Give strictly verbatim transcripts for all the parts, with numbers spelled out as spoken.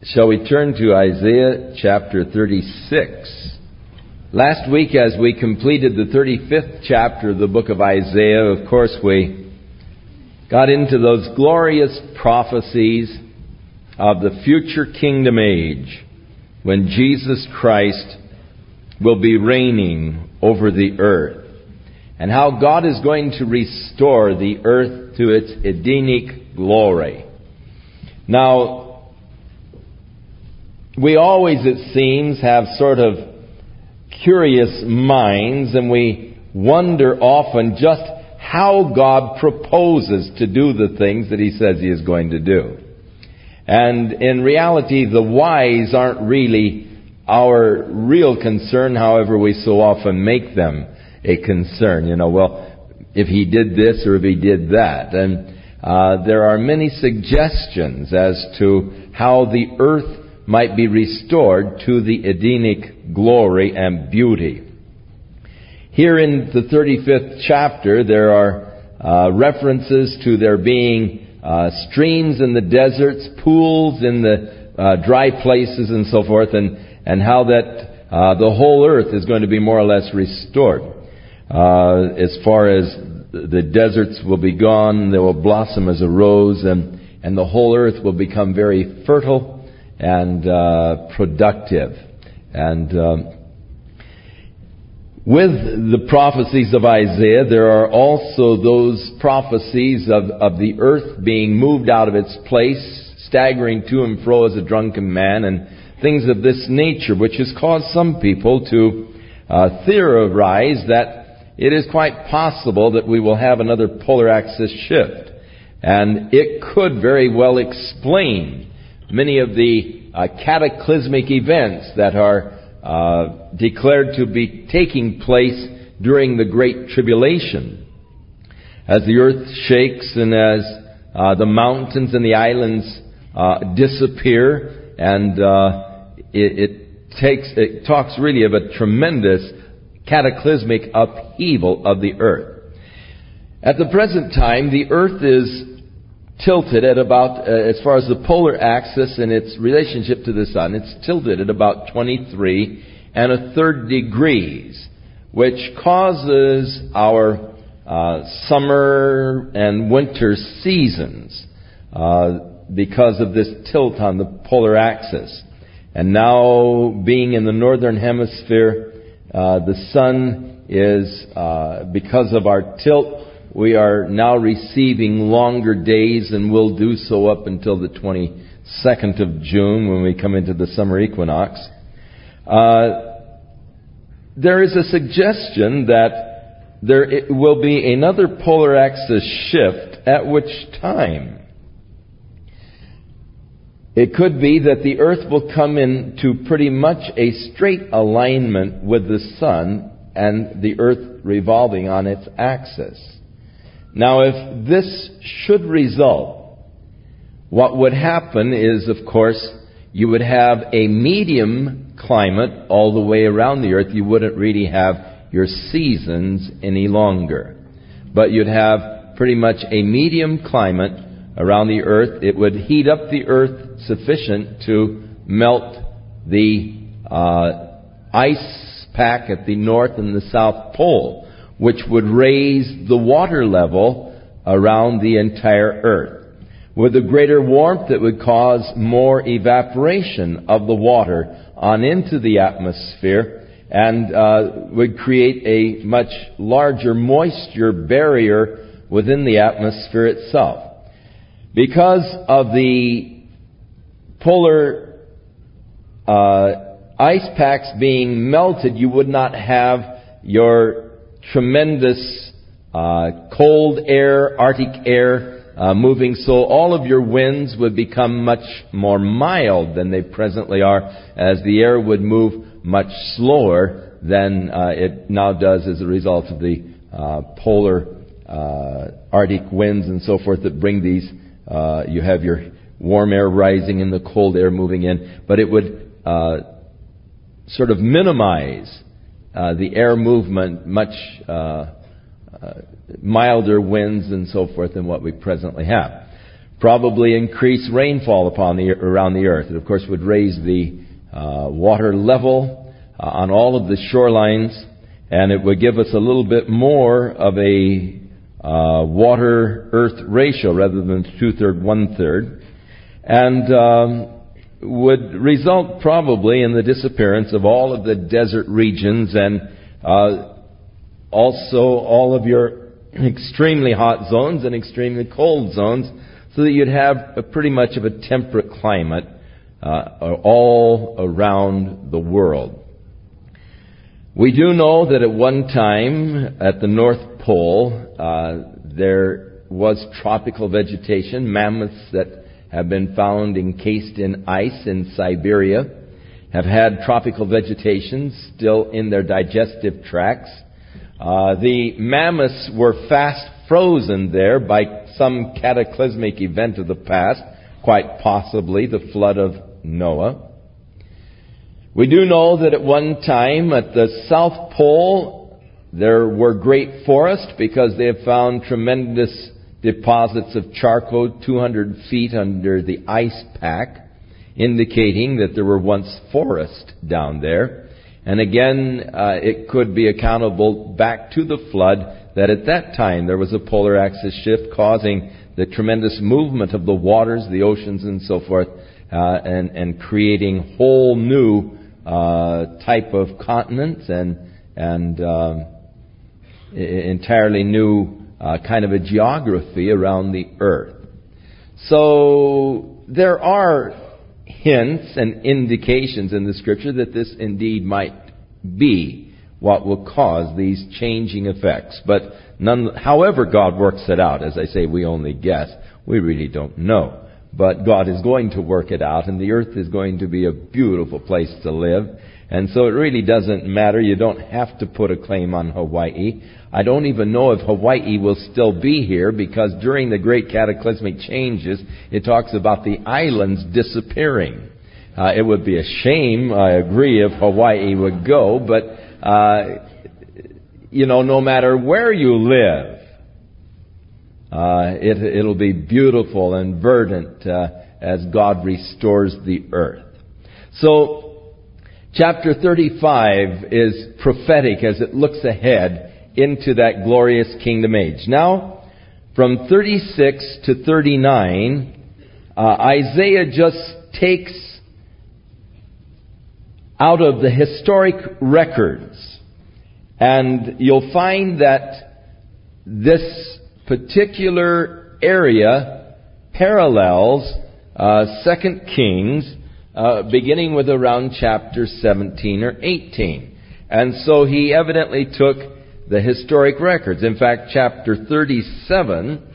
Shall we turn to Isaiah chapter thirty-six? Last week, as we completed the thirty-fifth chapter of the book of Isaiah, of course, we got into those glorious prophecies of the future kingdom age when Jesus Christ will be reigning over the earth, and how God is going to restore the earth to its Edenic glory. Now, we always, it seems, have sort of curious minds, and we wonder often just how God proposes to do the things that He says He is going to do. And in reality, the whys aren't really our real concern, however we so often make them a concern. You know, well, if He did this or if He did that. And uh, there are many suggestions as to how the earth might be restored to the Edenic glory and beauty. Here in the thirty-fifth chapter, there are uh, references to there being uh, streams in the deserts, pools in the uh, dry places, and so forth, and, and how that uh, the whole earth is going to be more or less restored. Uh, as far as the deserts will be gone, they will blossom as a rose, and, and the whole earth will become very fertile and uh, productive. And um, with the prophecies of Isaiah, there are also those prophecies of, of the earth being moved out of its place, staggering to and fro as a drunken man, and things of this nature, which has caused some people to uh, theorize that it is quite possible that we will have another polar axis shift. And it could very well explain many of the uh, cataclysmic events that are uh, declared to be taking place during the Great Tribulation. As the earth shakes and as uh, the mountains and the islands uh, disappear, and uh, it, it takes it talks really of a tremendous cataclysmic upheaval of the earth. At the present time, the earth is tilted at about, uh, as far as the polar axis and its relationship to the sun, it's tilted at about twenty-three and a third degrees, which causes our uh, summer and winter seasons uh, because of this tilt on the polar axis. And now, being in the northern hemisphere, uh, the sun is, uh, because of our tilt, we are now receiving longer days, and will do so up until the twenty-second of June when we come into the summer equinox. Uh, there is a suggestion that there will be another polar axis shift, at which time it could be that the earth will come into pretty much a straight alignment with the sun and the earth revolving on its axis. Now, if this should result, what would happen is, of course, you would have a medium climate all the way around the earth. You wouldn't really have your seasons any longer. But you'd have pretty much a medium climate around the earth. It would heat up the earth sufficient to melt the uh, ice pack at the north and the south pole, which would raise the water level around the entire earth. With a greater warmth, it would cause more evaporation of the water on into the atmosphere, and uh, would create a much larger moisture barrier within the atmosphere itself. Because of the polar uh, ice packs being melted, you would not have your tremendous uh, cold air, Arctic air uh, moving, so all of your winds would become much more mild than they presently are, as the air would move much slower than uh, it now does as a result of the uh, polar uh, Arctic winds and so forth that bring these. Uh, you have your warm air rising and the cold air moving in, but it would uh, sort of minimize Uh, the air movement, much uh, uh, milder winds and so forth than what we presently have. probably increase rainfall upon the around the earth. It, of course, would raise the uh, water level uh, on all of the shorelines, and it would give us a little bit more of a uh, water-earth ratio rather than two-third, one-third, and um, would result probably in the disappearance of all of the desert regions and uh, also all of your extremely hot zones and extremely cold zones, so that you'd have a pretty much of a temperate climate uh, all around the world. We do know that at one time at the North Pole uh, there was tropical vegetation, mammoths that have been found encased in ice in Siberia have had tropical vegetation still in their digestive tracts. Uh, the mammoths were fast frozen there by some cataclysmic event of the past, quite possibly the flood of Noah. We do know that at one time at the South Pole there were great forests because they have found tremendous deposits of charcoal two hundred feet under the ice pack, indicating that there were once forests down there. And again, uh, it could be accountable back to the flood, that at that time there was a polar axis shift causing the tremendous movement of the waters, the oceans and so forth, uh, and, and creating whole new uh, type of continents and, and um, entirely new uh, kind of a geography around the earth. So there are hints and indications in the Scripture that this indeed might be what will cause these changing effects. But none, however God works it out, as I say, we only guess. We really don't know. But God is going to work it out, and the earth is going to be a beautiful place to live. And so it really doesn't matter. You don't have to put a claim on Hawaii. I don't even know if Hawaii will still be here, because during the great cataclysmic changes, it talks about the islands disappearing. Uh, it would be a shame, I agree, if Hawaii would go, but, uh, you know, no matter where you live, uh, it, it'll be beautiful and verdant uh, as God restores the earth. So, chapter thirty-five is prophetic as it looks ahead into that glorious kingdom age. Now, from thirty-six to thirty-nine, uh, Isaiah just takes out of the historic records, and you'll find that this particular area parallels uh, Second Kings, uh, beginning with around chapter seventeen or eighteen. And so he evidently took the historic records. In fact, chapter thirty-seven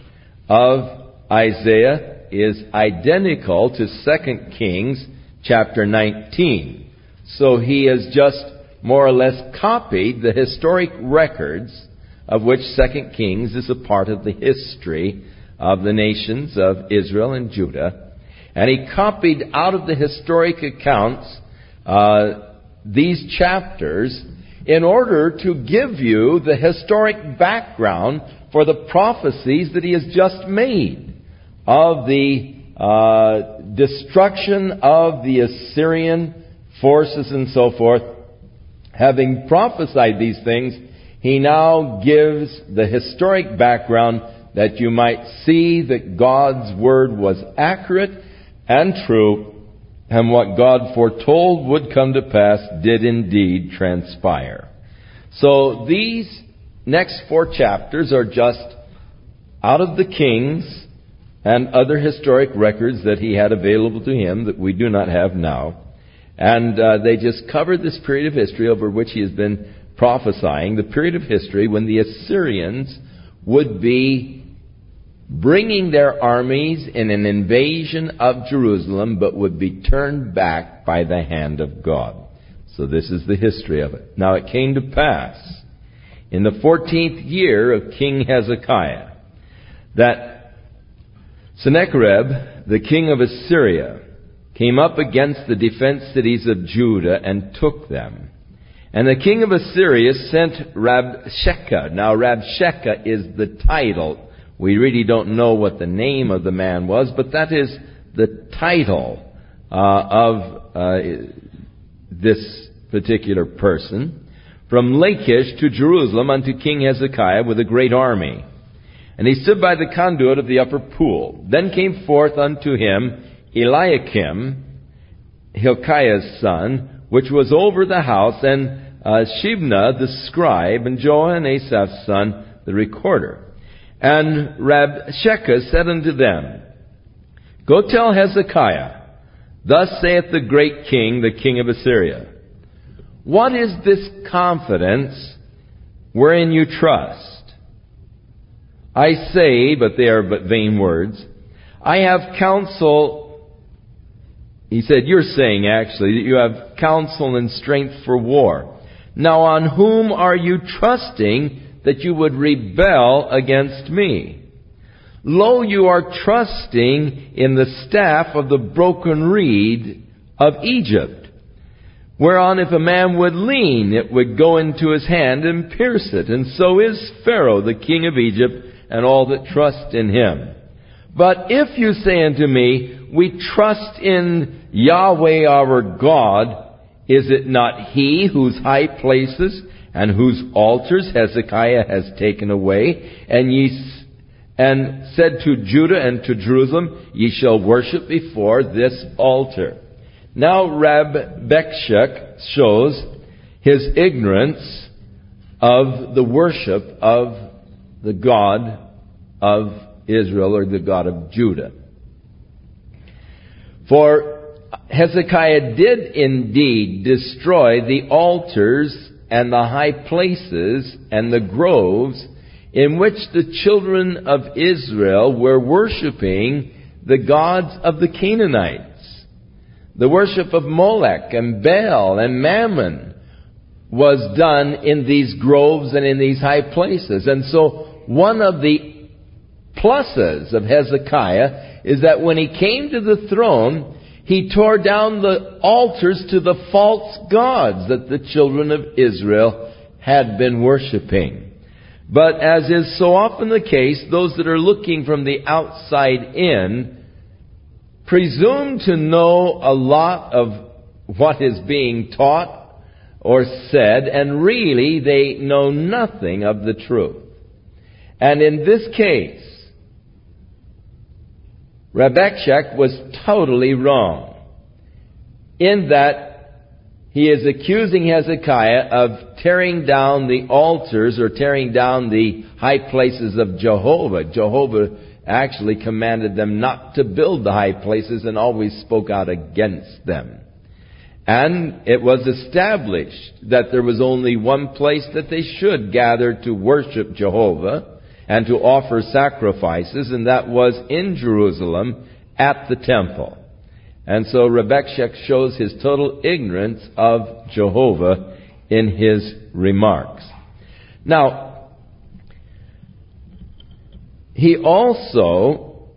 of Isaiah is identical to Second Kings chapter nineteen. So he has just more or less copied the historic records of which Second Kings is a part of the history of the nations of Israel and Judah. And he copied out of the historic accounts uh, these chapters in order to give you the historic background for the prophecies that he has just made of the uh, destruction of the Assyrian forces and so forth. Having prophesied these things, he now gives the historic background that you might see that God's word was accurate and true, and what God foretold would come to pass did indeed transpire. So these next four chapters are just out of the Kings and other historic records that he had available to him that we do not have now. And uh, they just cover this period of history over which he has been prophesying, the period of history when the Assyrians would be bringing their armies in an invasion of Jerusalem, but would be turned back by the hand of God. So this is the history of it. Now it came to pass in the fourteenth year of King Hezekiah that Sennacherib, the king of Assyria, came up against the defense cities of Judah and took them. And the king of Assyria sent Rabshakeh. Now Rabshakeh is the title We really don't know what the name of the man was, but that is the title uh, of uh, this particular person. From Lachish to Jerusalem unto King Hezekiah with a great army. And he stood by the conduit of the upper pool. Then came forth unto him Eliakim, Hilkiah's son, which was over the house, and uh, Shebna the scribe, and Joah Asaph's son, the recorder. And Rabshakeh said unto them, Go tell Hezekiah, thus saith the great king, the king of Assyria. What is this confidence wherein you trust? I say, but they are but vain words, I have counsel. He said, you're saying actually that you have counsel and strength for war. Now on whom are you trusting that you would rebel against me? Lo, you are trusting in the staff of the broken reed of Egypt, whereon if a man would lean, it would go into his hand and pierce it. And so is Pharaoh, the king of Egypt, and all that trust in him. But if you say unto me, we trust in Yahweh our God, is it not he whose high places and whose altars Hezekiah has taken away, and ye and said to Judah and to Jerusalem, ye shall worship before this altar? Now Rabshakeh shows his ignorance of the worship of the God of Israel, or the God of Judah. For Hezekiah did indeed destroy the altars and the high places and the groves in which the children of Israel were worshiping the gods of the Canaanites. The worship of Molech and Baal and Mammon was done in these groves and in these high places. And so one of the pluses of Hezekiah is that when he came to the throne, he tore down the altars to the false gods that the children of Israel had been worshiping. But as is so often the case, those that are looking from the outside in presume to know a lot of what is being taught or said, and really they know nothing of the truth. And in this case, Rabshakeh was totally wrong in that he is accusing Hezekiah of tearing down the altars or tearing down the high places of Jehovah. Jehovah actually commanded them not to build the high places and always spoke out against them. And it was established that there was only one place that they should gather to worship Jehovah and to offer sacrifices, and that was in Jerusalem at the temple. And so Rabshakeh shows his total ignorance of Jehovah in his remarks. Now, he also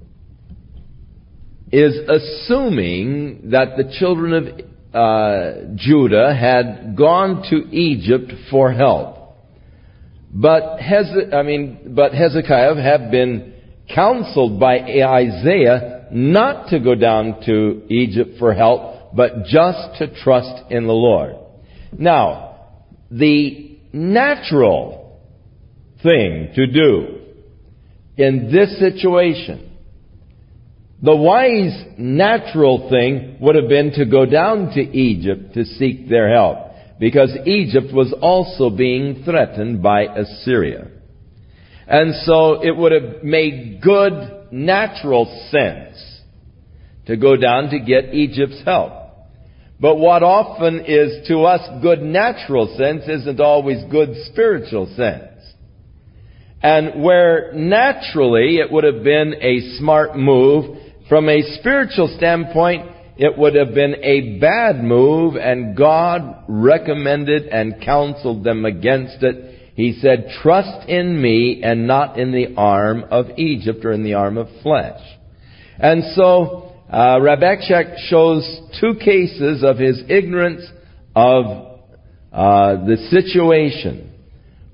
is assuming that the children of uh, Judah had gone to Egypt for help. But Hez- I mean, but Hezekiah had been counseled by Isaiah not to go down to Egypt for help, but just to trust in the Lord. Now, the natural thing to do in this situation, the wise natural thing would have been to go down to Egypt to seek their help, because Egypt was also being threatened by Assyria. And so it would have made good natural sense to go down to get Egypt's help. But what often is to us good natural sense isn't always good spiritual sense. And where naturally it would have been a smart move, from a spiritual standpoint, it would have been a bad move, and God recommended and counseled them against it. He said, trust in me and not in the arm of Egypt or in the arm of flesh. And so uh, Rabshakeh shows two cases of his ignorance of uh, the situation.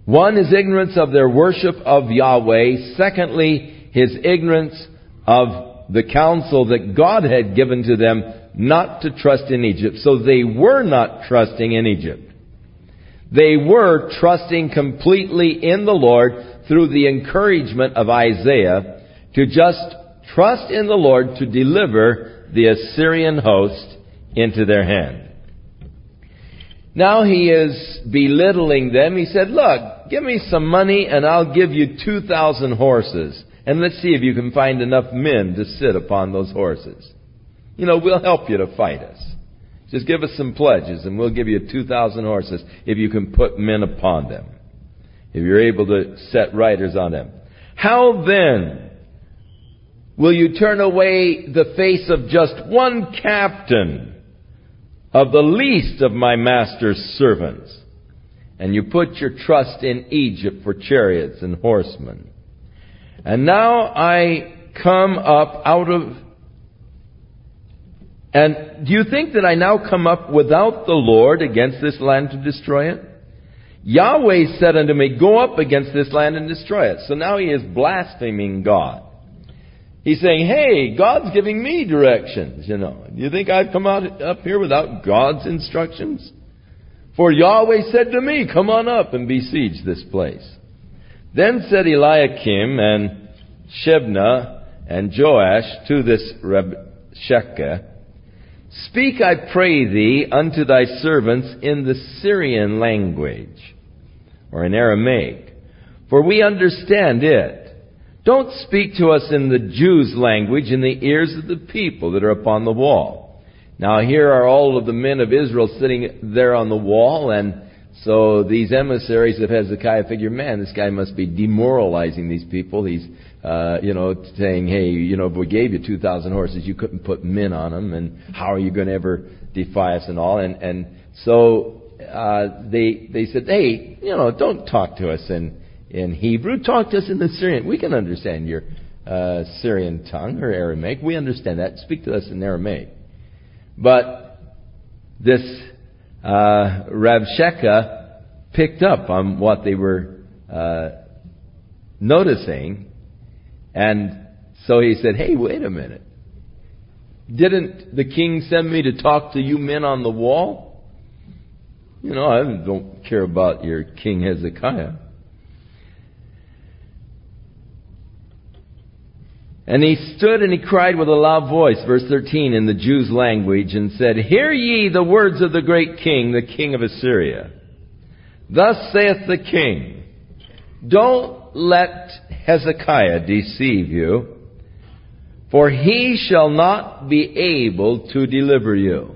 One, his ignorance of their worship of Yahweh. Secondly, his ignorance of the counsel that God had given to them not to trust in Egypt. So they were not trusting in Egypt. They were trusting completely in the Lord through the encouragement of Isaiah to just trust in the Lord to deliver the Assyrian host into their hand. Now he is belittling them. He said, look, give me some money and I'll give you two thousand horses. And let's see if you can find enough men to sit upon those horses. You know, we'll help you to fight us. Just give us some pledges and we'll give you two thousand horses if you can put men upon them. If you're able to set riders on them. How then will you turn away the face of just one captain of the least of my master's servants, and you put your trust in Egypt for chariots and horsemen? And now I come up out of... And do you think that I now come up without the Lord against this land to destroy it? Yahweh said unto me, go up against this land and destroy it. So now he is blaspheming God. He's saying, hey, God's giving me directions, you know. Do you think I've come out up here without God's instructions? For Yahweh said to me, come on up and besiege this place. Then said Eliakim and Shebna and Joash to this Rabshakeh, speak, I pray thee, unto thy servants in the Syrian language, or in Aramaic, for we understand it. Don't speak to us in the Jews' language in the ears of the people that are upon the wall. Now here are all of the men of Israel sitting there on the wall, and so these emissaries of Hezekiah figure, man, this guy must be demoralizing these people. He's, uh, you know, saying, hey, you know, if we gave you two thousand horses, you couldn't put men on them, and how are you going to ever defy us and all? And, and so uh, they they said, hey, you know, don't talk to us in In Hebrew, talk to us in the Syrian. We can understand your uh, Syrian tongue or Aramaic. We understand that. Speak to us in Aramaic. But this uh, Rabshakeh picked up on what they were uh, noticing, and so he said, "Hey, wait a minute! Didn't the king send me to talk to you men on the wall? You know, I don't care about your King Hezekiah." And he stood and he cried with a loud voice, verse thirteen, in the Jews' language, and said, hear ye the words of the great king, the king of Assyria. Thus saith the king, don't let Hezekiah deceive you, for he shall not be able to deliver you.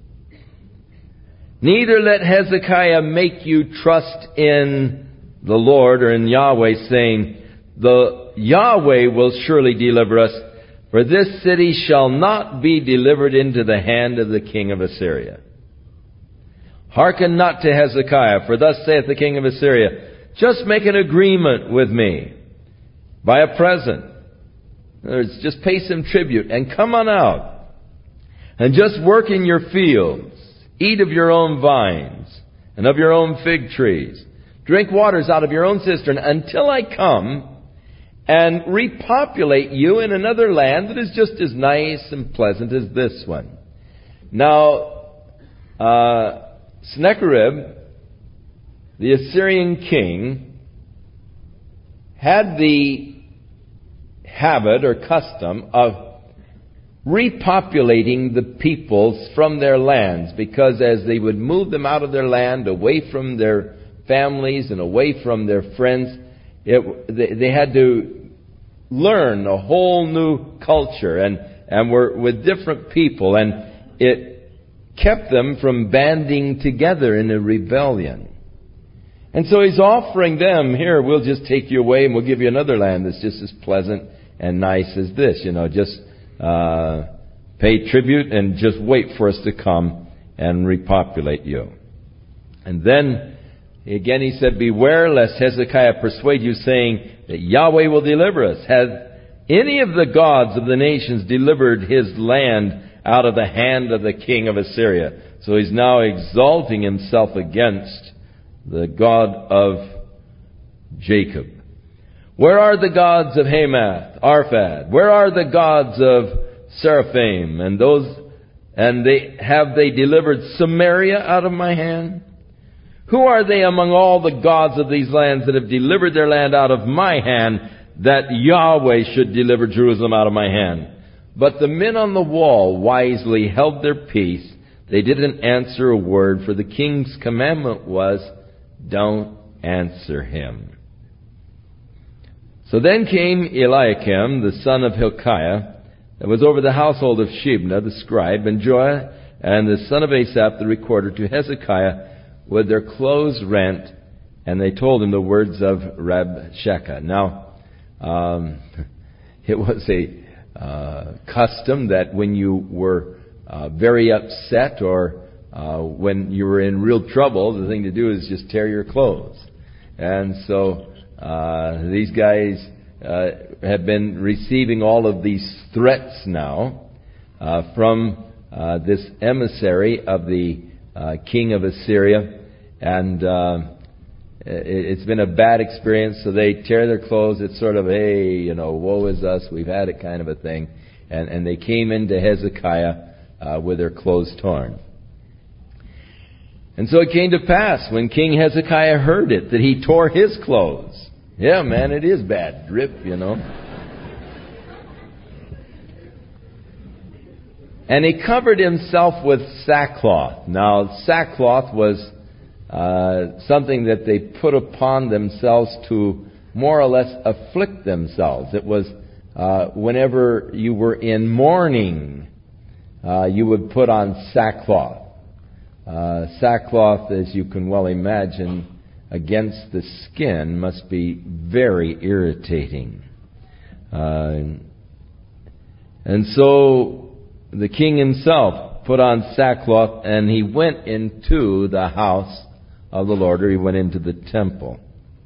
Neither let Hezekiah make you trust in the Lord or in Yahweh, saying, the Yahweh will surely deliver us, for this city shall not be delivered into the hand of the king of Assyria. Hearken not to Hezekiah, for thus saith the king of Assyria, just make an agreement with me by a present. In other words, just pay some tribute and come on out and just work in your fields, eat of your own vines and of your own fig trees, drink waters out of your own cistern until I come and repopulate you in another land that is just as nice and pleasant as this one. Now, uh, Sennacherib, the Assyrian king, had the habit or custom of repopulating the peoples from their lands, because as they would move them out of their land, away from their families and away from their friends, it, they, they had to learn a whole new culture and, and were with different people, and it kept them from banding together in a rebellion. And so he's offering them, here, we'll just take you away and we'll give you another land that's just as pleasant and nice as this. You know, just uh, pay tribute and just wait for us to come and repopulate you. And then, again he said, beware lest Hezekiah persuade you, saying that Yahweh will deliver us. Has any of the gods of the nations delivered his land out of the hand of the king of Assyria? So he's now exalting himself against the God of Jacob? Where are the gods of Hamath, Arphad? Where are the gods of Seraphim? And those, and they, have they delivered Samaria out of my hand? Who are they among all the gods of these lands that have delivered their land out of my hand, that Yahweh should deliver Jerusalem out of my hand? But the men on the wall wisely held their peace. They didn't answer a word, for the king's commandment was, don't answer him. So then came Eliakim, the son of Hilkiah, that was over the household of Shebna, the scribe, and Joah, and the son of Asaph, the recorder, to Hezekiah, with their clothes rent, and they told him the words of Rabshakeh. Now, um, it was a uh, custom that when you were uh, very upset or uh, when you were in real trouble, the thing to do is just tear your clothes. And so uh, these guys uh, have been receiving all of these threats now uh, from uh, this emissary of the uh, king of Assyria. And uh, it, it's been a bad experience, so they tear their clothes. It's sort of, hey, you know, woe is us, we've had it kind of a thing. And, and they came into Hezekiah uh, with their clothes torn. And so it came to pass, when King Hezekiah heard it, that he tore his clothes. Yeah, man, it is bad drip, you know. And he covered himself with sackcloth. Now, sackcloth was uh, something that they put upon themselves to more or less afflict themselves. It was uh, whenever you were in mourning, uh, you would put on sackcloth. Uh, sackcloth, as you can well imagine, against the skin must be very irritating. Uh, and so the king himself put on sackcloth, and he went into the house of the Lord, or he went into the temple.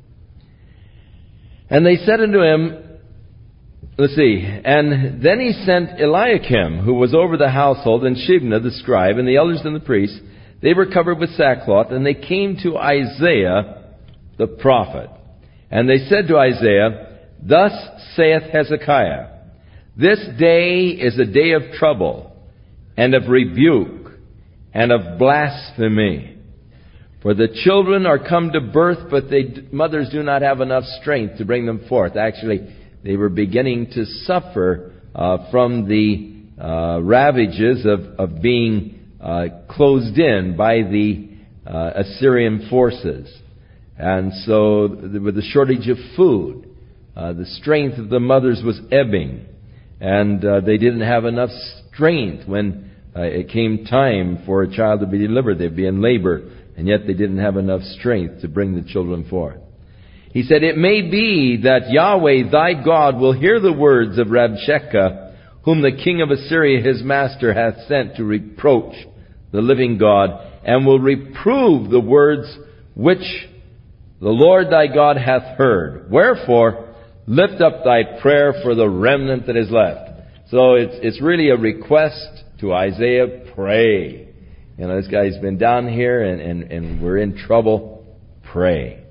And they said unto him, let's see, and then he sent Eliakim, who was over the household, and Shebna the scribe, and the elders and the priests. They were covered with sackcloth, and they came to Isaiah the prophet. And they said to Isaiah, thus saith Hezekiah, this day is a day of trouble, and of rebuke, and of blasphemy. For the children are come to birth, but they, mothers do not have enough strength to bring them forth. Actually, they were beginning to suffer uh, from the uh, ravages of, of being uh, closed in by the uh, Assyrian forces. And so, with the shortage of food, uh, the strength of the mothers was ebbing. And uh, they didn't have enough strength when uh, it came time for a child to be delivered. They'd be in labor, and yet they didn't have enough strength to bring the children forth. He said, it may be that Yahweh thy God will hear the words of Rabshakeh, whom the king of Assyria his master hath sent to reproach the living God, and will reprove the words which the Lord thy God hath heard. Wherefore, lift up thy prayer for the remnant that is left. So it's it's really a request to Isaiah, pray. You know, this guy's been down here and, and, and we're in trouble. Pray.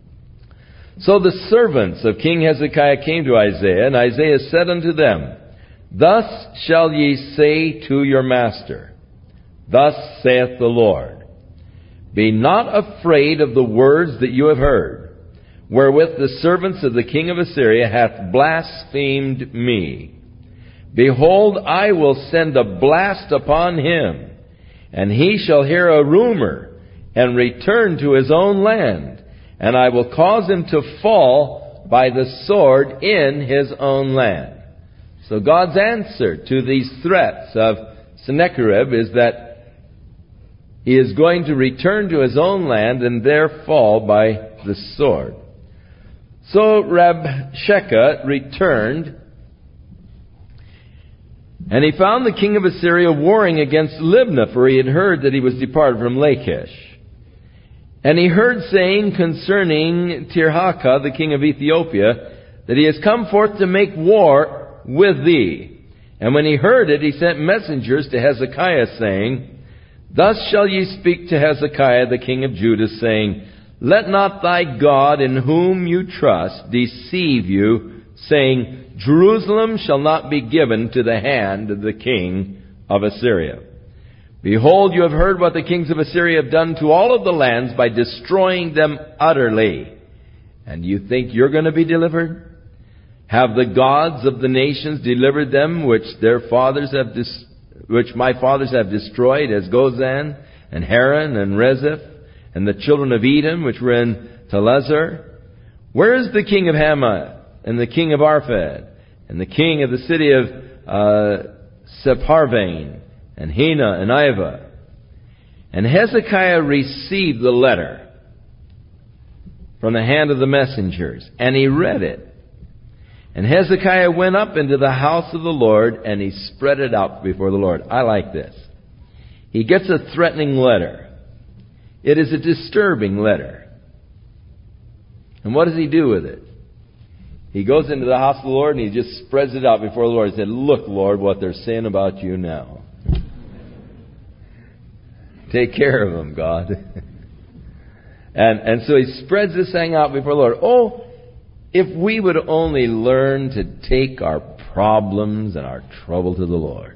So the servants of King Hezekiah came to Isaiah, and Isaiah said unto them, thus shall ye say to your master, thus saith the Lord, be not afraid of the words that you have heard, wherewith the servants of the king of Assyria hath blasphemed me. Behold, I will send a blast upon him, and he shall hear a rumor, and return to his own land, and I will cause him to fall by the sword in his own land. So God's answer to these threats of Sennacherib is that he is going to return to his own land and there fall by the sword. So Rabshakeh returned, and he found the king of Assyria warring against Libnah, for he had heard that he was departed from Lachish. And he heard saying concerning Tirhakah, the king of Ethiopia, that he has come forth to make war with thee. And when he heard it, he sent messengers to Hezekiah, saying, thus shall ye speak to Hezekiah, the king of Judah, saying, Let not thy God in whom you trust deceive you, saying, Jerusalem shall not be given to the hand of the king of Assyria. Behold, you have heard what the kings of Assyria have done to all of the lands by destroying them utterly. And you think you're going to be delivered? Have the gods of the nations delivered them, which their fathers have, dis- which my fathers have destroyed, as Gozan and Haran and Rezeph, and the children of Edom, which were in Telezer? Where is the king of Hamath, and the king of Arphad, and the king of the city of uh, Sepharvaim, and Hena and Ivah? And Hezekiah received the letter from the hand of the messengers, and he read it. And Hezekiah went up into the house of the Lord, and he spread it out before the Lord. I like this. He gets a threatening letter. It is a disturbing letter. And what does he do with it? He goes into the house of the Lord and he just spreads it out before the Lord. He said, look, Lord, what they're saying about you now. Take care of them, God. and and so he spreads this thing out before the Lord. Oh, if we would only learn to take our problems and our trouble to the Lord.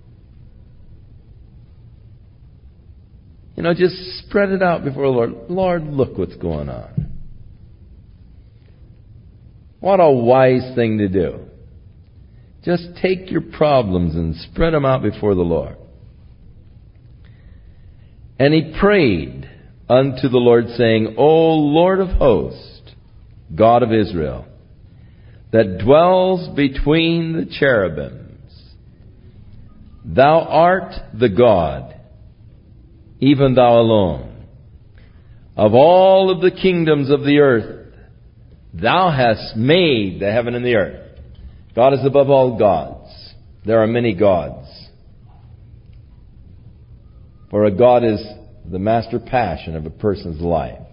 You know, just spread it out before the Lord. Lord, look what's going on. What a wise thing to do. Just take your problems and spread them out before the Lord. And he prayed unto the Lord, saying, O Lord of hosts, God of Israel, that dwells between the cherubims, thou art the God, even thou alone. Of all of the kingdoms of the earth, thou hast made the heaven and the earth. God is above all gods. There are many gods. For a god is the master passion of a person's life.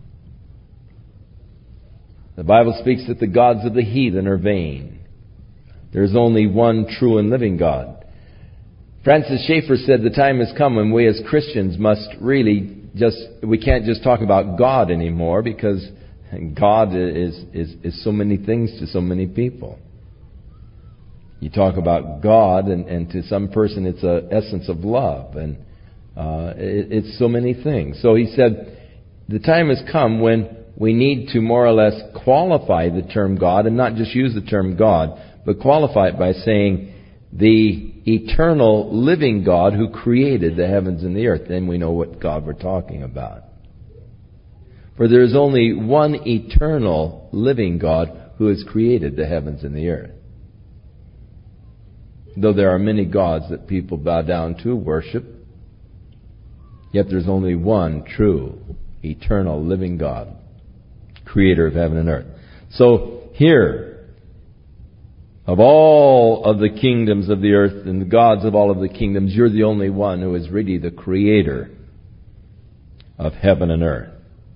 The Bible speaks that the gods of the heathen are vain. There is only one true and living God. Francis Schaeffer said the time has come when we as Christians must really just, we can't just talk about God anymore, because God is, is, is so many things to so many people. You talk about God, and, and to some person it's an essence of love, and uh, it, it's so many things. So he said the time has come when we need to more or less qualify the term God, and not just use the term God, but qualify it by saying the eternal living God who created the heavens and the earth. Then we know what God we're talking about. For there is only one eternal living God who has created the heavens and the earth. Though there are many gods that people bow down to, worship, yet there's only one true, eternal, living God, creator of heaven and earth. So here, of all of the kingdoms of the earth and the gods of all of the kingdoms, you're the only one who is really the creator of heaven and earth.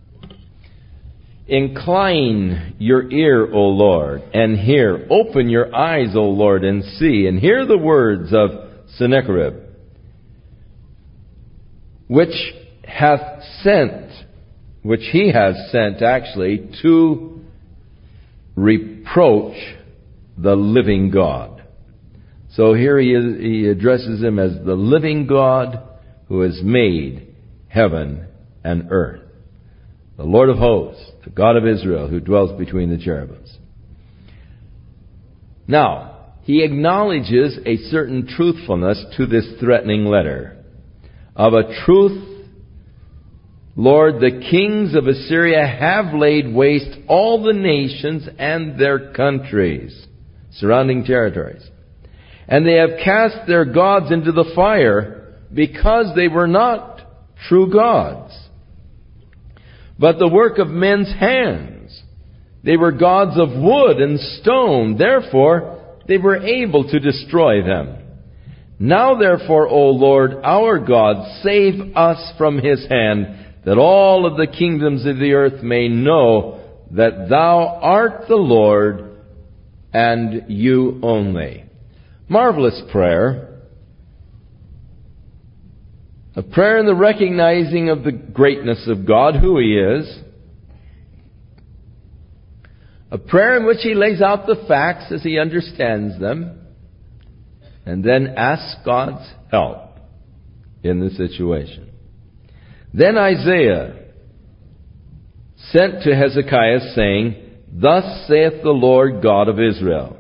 Incline your ear, O Lord, and hear. Open your eyes, O Lord, and see, and hear the words of Sennacherib, which hath sent, which he has sent actually, to reproach the living God. So here he, is, he addresses him as the living God who has made heaven and earth. The Lord of hosts, the God of Israel, who dwells between the cherubims. Now, he acknowledges a certain truthfulness to this threatening letter. Of a truth, Lord, the kings of Assyria have laid waste all the nations and their countries, surrounding territories. And they have cast their gods into the fire, because they were not true gods, but the work of men's hands. They were gods of wood and stone. Therefore, they were able to destroy them. Now therefore, O Lord, our God, save us from his hand, that all of the kingdoms of the earth may know that thou art the Lord, and you only. Marvelous prayer. A prayer in the recognizing of the greatness of God, who he is, A prayer in which he lays out the facts as he understands them, and then asks God's help in the situation. Then Isaiah sent to Hezekiah, saying, Thus saith the Lord God of Israel,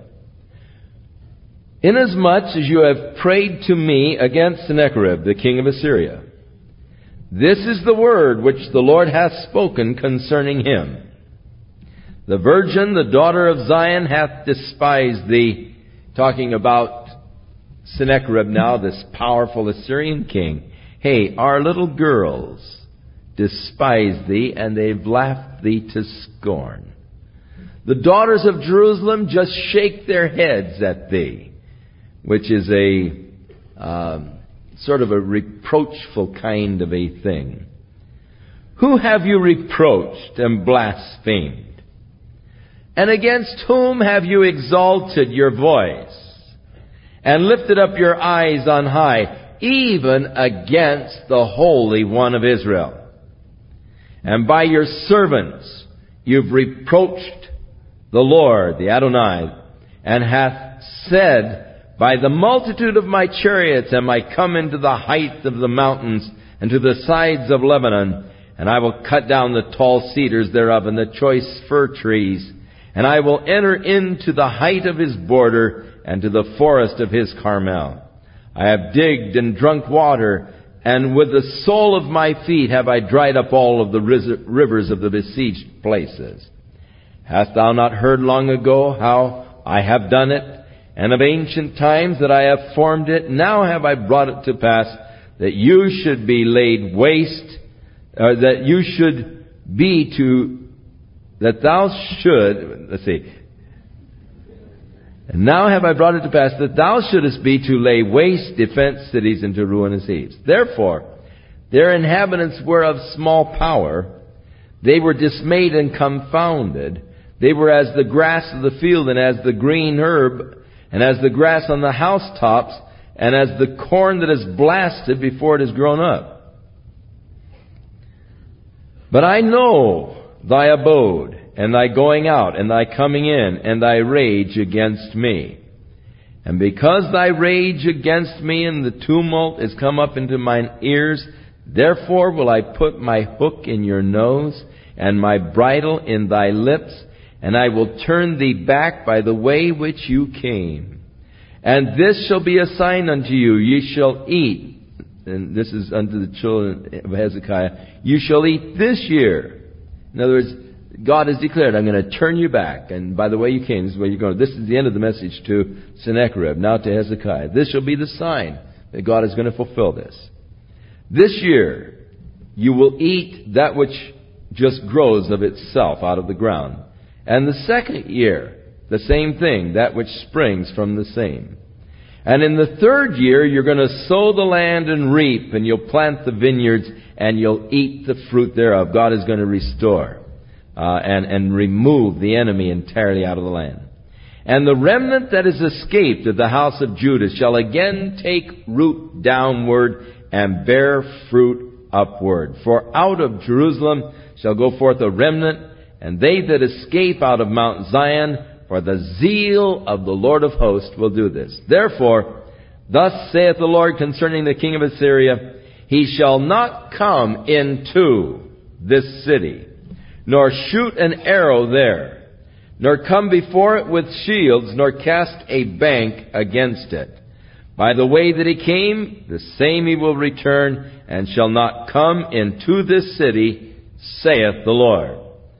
Inasmuch as you have prayed to me against Sennacherib, the king of Assyria, this is the word which the Lord hath spoken concerning him. The virgin, the daughter of Zion, hath despised thee. Talking about Sennacherib now, this powerful Assyrian king. Hey, our little girls despise thee, and they've laughed thee to scorn. The daughters of Jerusalem just shake their heads at thee, which is a um, sort of a reproachful kind of a thing. Who have you reproached and blasphemed? And against whom have you exalted your voice and lifted up your eyes on high, even against the Holy One of Israel? And by your servants you've reproached the Lord, the Adonai, and hath said, By the multitude of my chariots am I come into the height of the mountains and to the sides of Lebanon, and I will cut down the tall cedars thereof and the choice fir trees, and I will enter into the height of his border and to the forest of his Carmel. I have digged and drunk water, and with the sole of my feet have I dried up all of the rivers of the besieged places. Hast thou not heard long ago how I have done it, and of ancient times that I have formed it? Now have I brought it to pass that you should be laid waste, or that you should be to, that thou should, let's see, and now have I brought it to pass that thou shouldest be to lay waste defenced cities and to ruinous heaps. Therefore, their inhabitants were of small power. They were dismayed and confounded. They were as the grass of the field and as the green herb and as the grass on the housetops and as the corn that is blasted before it is grown up. But I know thy abode, and thy going out, and thy coming in, and thy rage against me. And because thy rage against me and the tumult is come up into mine ears, therefore will I put my hook in your nose, and my bridle in thy lips, and I will turn thee back by the way which you came. And this shall be a sign unto you, ye shall eat, and this is unto the children of Hezekiah, you shall eat this year. In other words, God has declared, I'm going to turn you back. And by the way you came, this is where you're going. This is the end of the message to Sennacherib, now to Hezekiah. This shall be the sign that God is going to fulfill this. This year, you will eat that which just grows of itself out of the ground. And the second year, the same thing, that which springs from the same. And in the third year, you're going to sow the land and reap, and you'll plant the vineyards, and you'll eat the fruit thereof. God is going to restore uh, and, and remove the enemy entirely out of the land. And the remnant that is escaped of the house of Judah shall again take root downward and bear fruit upward. For out of Jerusalem shall go forth a remnant, and they that escape out of Mount Zion, for the zeal of the Lord of hosts will do this. Therefore, thus saith the Lord concerning the king of Assyria, he shall not come into this city, nor shoot an arrow there, nor come before it with shields, nor cast a bank against it. By the way that he came, the same he will return, and shall not come into this city, saith the Lord.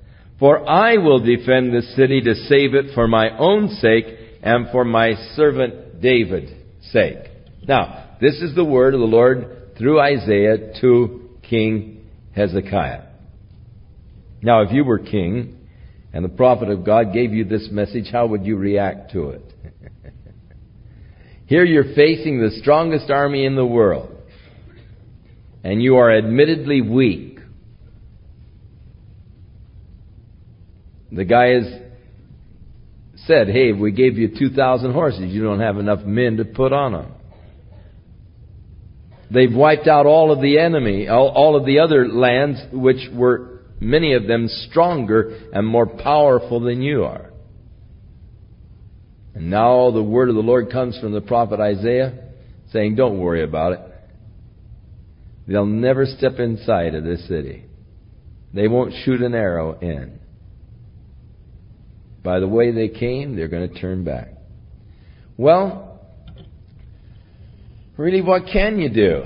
For I will defend this city to save it for my own sake and for my servant David's sake. Now, this is the word of the Lord through Isaiah to King Hezekiah. Now, if you were king and the prophet of God gave you this message, how would you react to it? Here you're facing the strongest army in the world, and you are admittedly weak. The guy has said, hey, if we gave you two thousand horses, you don't have enough men to put on them. They've wiped out all of the enemy, all, all of the other lands which were many of them stronger and more powerful than you are. And now the word of the Lord comes from the prophet Isaiah saying, don't worry about it. They'll never step inside of this city. They won't shoot an arrow in. By the way they came, they're going to turn back. Well, really, what can you do?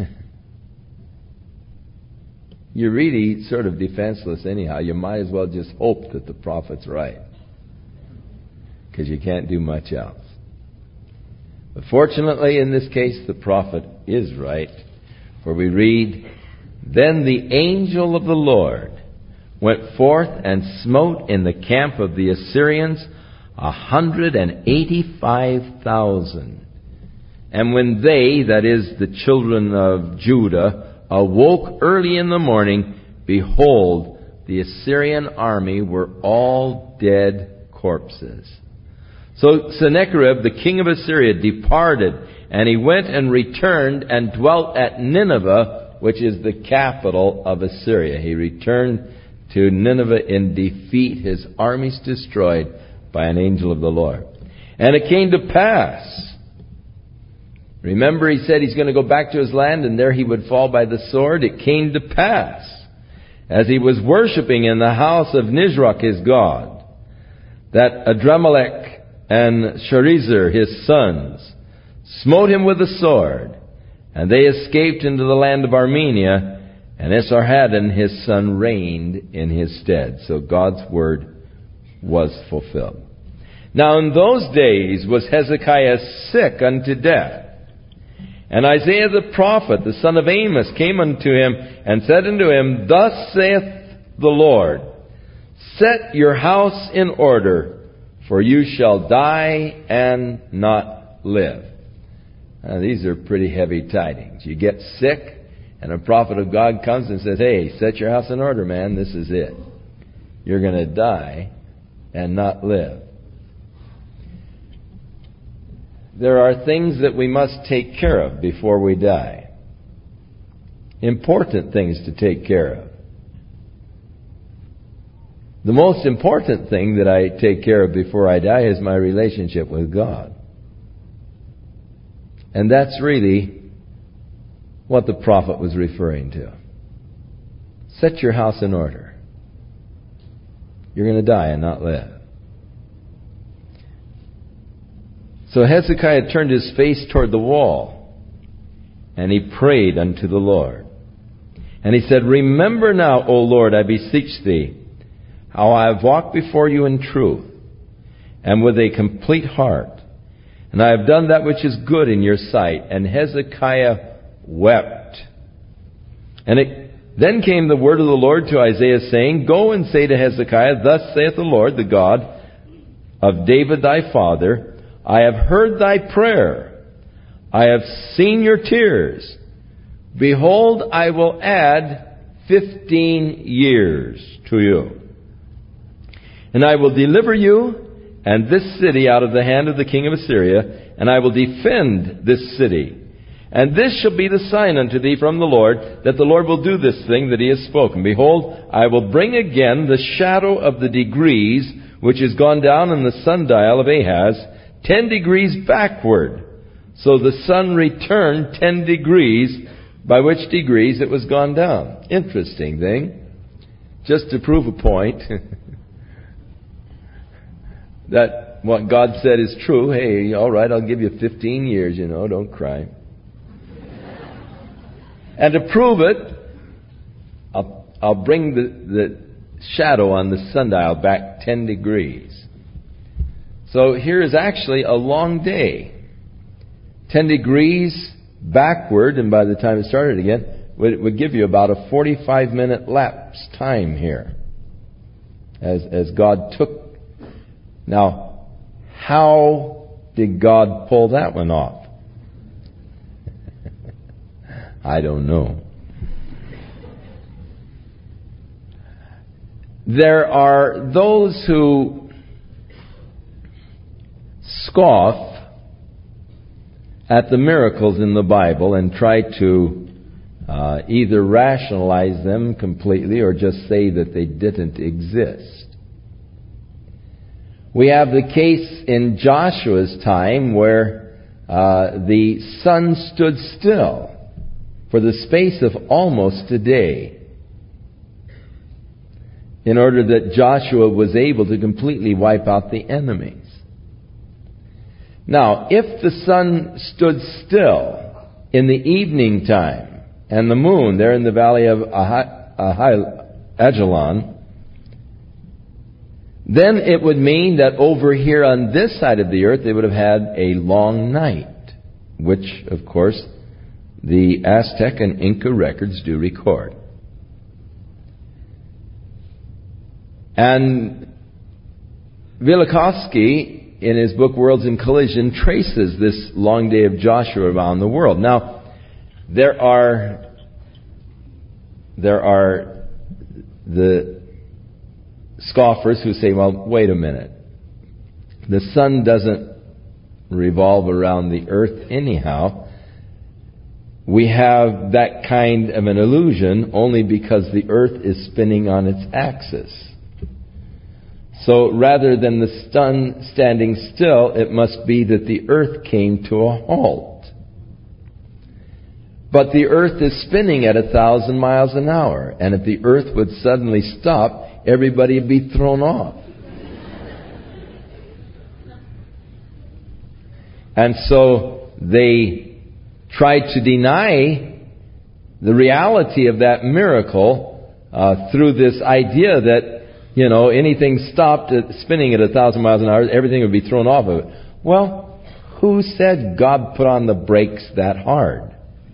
You're really sort of defenseless anyhow. You might as well just hope that the prophet's right, because you can't do much else. But fortunately, in this case, the prophet is right. For we read, then the angel of the Lord went forth and smote in the camp of the Assyrians a hundred and eighty-five thousand. And when they, that is the children of Judah, awoke early in the morning, behold, the Assyrian army were all dead corpses. So Sennacherib, the king of Assyria, departed, and he went and returned and dwelt at Nineveh, which is the capital of Assyria. He returned to Nineveh in defeat, his armies destroyed by an angel of the Lord. And it came to pass. Remember, he said he's going to go back to his land and there he would fall by the sword. It came to pass, as he was worshiping in the house of Nisroch his god, that Adrammelech and Sharezer his sons smote him with the sword, and they escaped into the land of Armenia, and Esarhaddon his son reigned in his stead. So God's word was fulfilled. Now in those days was Hezekiah sick unto death. And Isaiah the prophet, the son of Amos, came unto him and said unto him, thus saith the Lord, set your house in order, for you shall die and not live. Now, these are pretty heavy tidings. You get sick, and a prophet of God comes and says, hey, set your house in order, man. This is it. You're going to die and not live. There are things that we must take care of before we die. Important things to take care of. The most important thing that I take care of before I die is my relationship with God. And that's really what the prophet was referring to. Set your house in order. You're going to die and not live. So Hezekiah turned his face toward the wall, and he prayed unto the Lord. And he said, remember now, O Lord, I beseech thee, how I have walked before you in truth, and with a complete heart. And I have done that which is good in your sight. And Hezekiah wept. And it, then came the word of the Lord to Isaiah, saying, go and say to Hezekiah, thus saith the Lord, the God of David thy father, I have heard thy prayer. I have seen your tears. Behold, I will add fifteen years to you. And I will deliver you and this city out of the hand of the king of Assyria, and I will defend this city. And this shall be the sign unto thee from the Lord, that the Lord will do this thing that he has spoken. Behold, I will bring again the shadow of the degrees, which is gone down in the sundial of Ahaz, ten degrees backward. So the sun returned ten degrees, by which degrees it was gone down. Interesting thing. Just to prove a point that what God said is true. Hey, all right, I'll give you fifteen years, you know, don't cry. And to prove it, I'll, I'll bring the, the shadow on the sundial back ten degrees. So here is actually a long day. ten degrees backward, and by the time it started again, would, would give you about a forty-five minute lapse time here. As, as God took. Now, how did God pull that one off? I don't know. There are those who scoff at the miracles in the Bible and try to uh, either rationalize them completely or just say that they didn't exist. We have the case in Joshua's time where uh, the sun stood still for the space of almost a day, in order that Joshua was able to completely wipe out the enemies. Now, if the sun stood still in the evening time, and the moon there in the valley of Ajalon, then it would mean that over here on this side of the earth they would have had a long night, which, of course, the Aztec and Inca records do record. And Velikovsky, in his book Worlds in Collision, traces this long day of Joshua around the world. Now, there are there are the scoffers who say, well, wait a minute. The sun doesn't revolve around the earth anyhow. We have that kind of an illusion only because the earth is spinning on its axis. So rather than the sun standing still, it must be that the earth came to a halt. But the earth is spinning at a thousand miles an hour, and if the earth would suddenly stop, everybody would be thrown off. And so they tried to deny the reality of that miracle uh, through this idea that, you know, anything stopped at spinning at a thousand miles an hour, everything would be thrown off of it. Well, who said God put on the brakes that hard?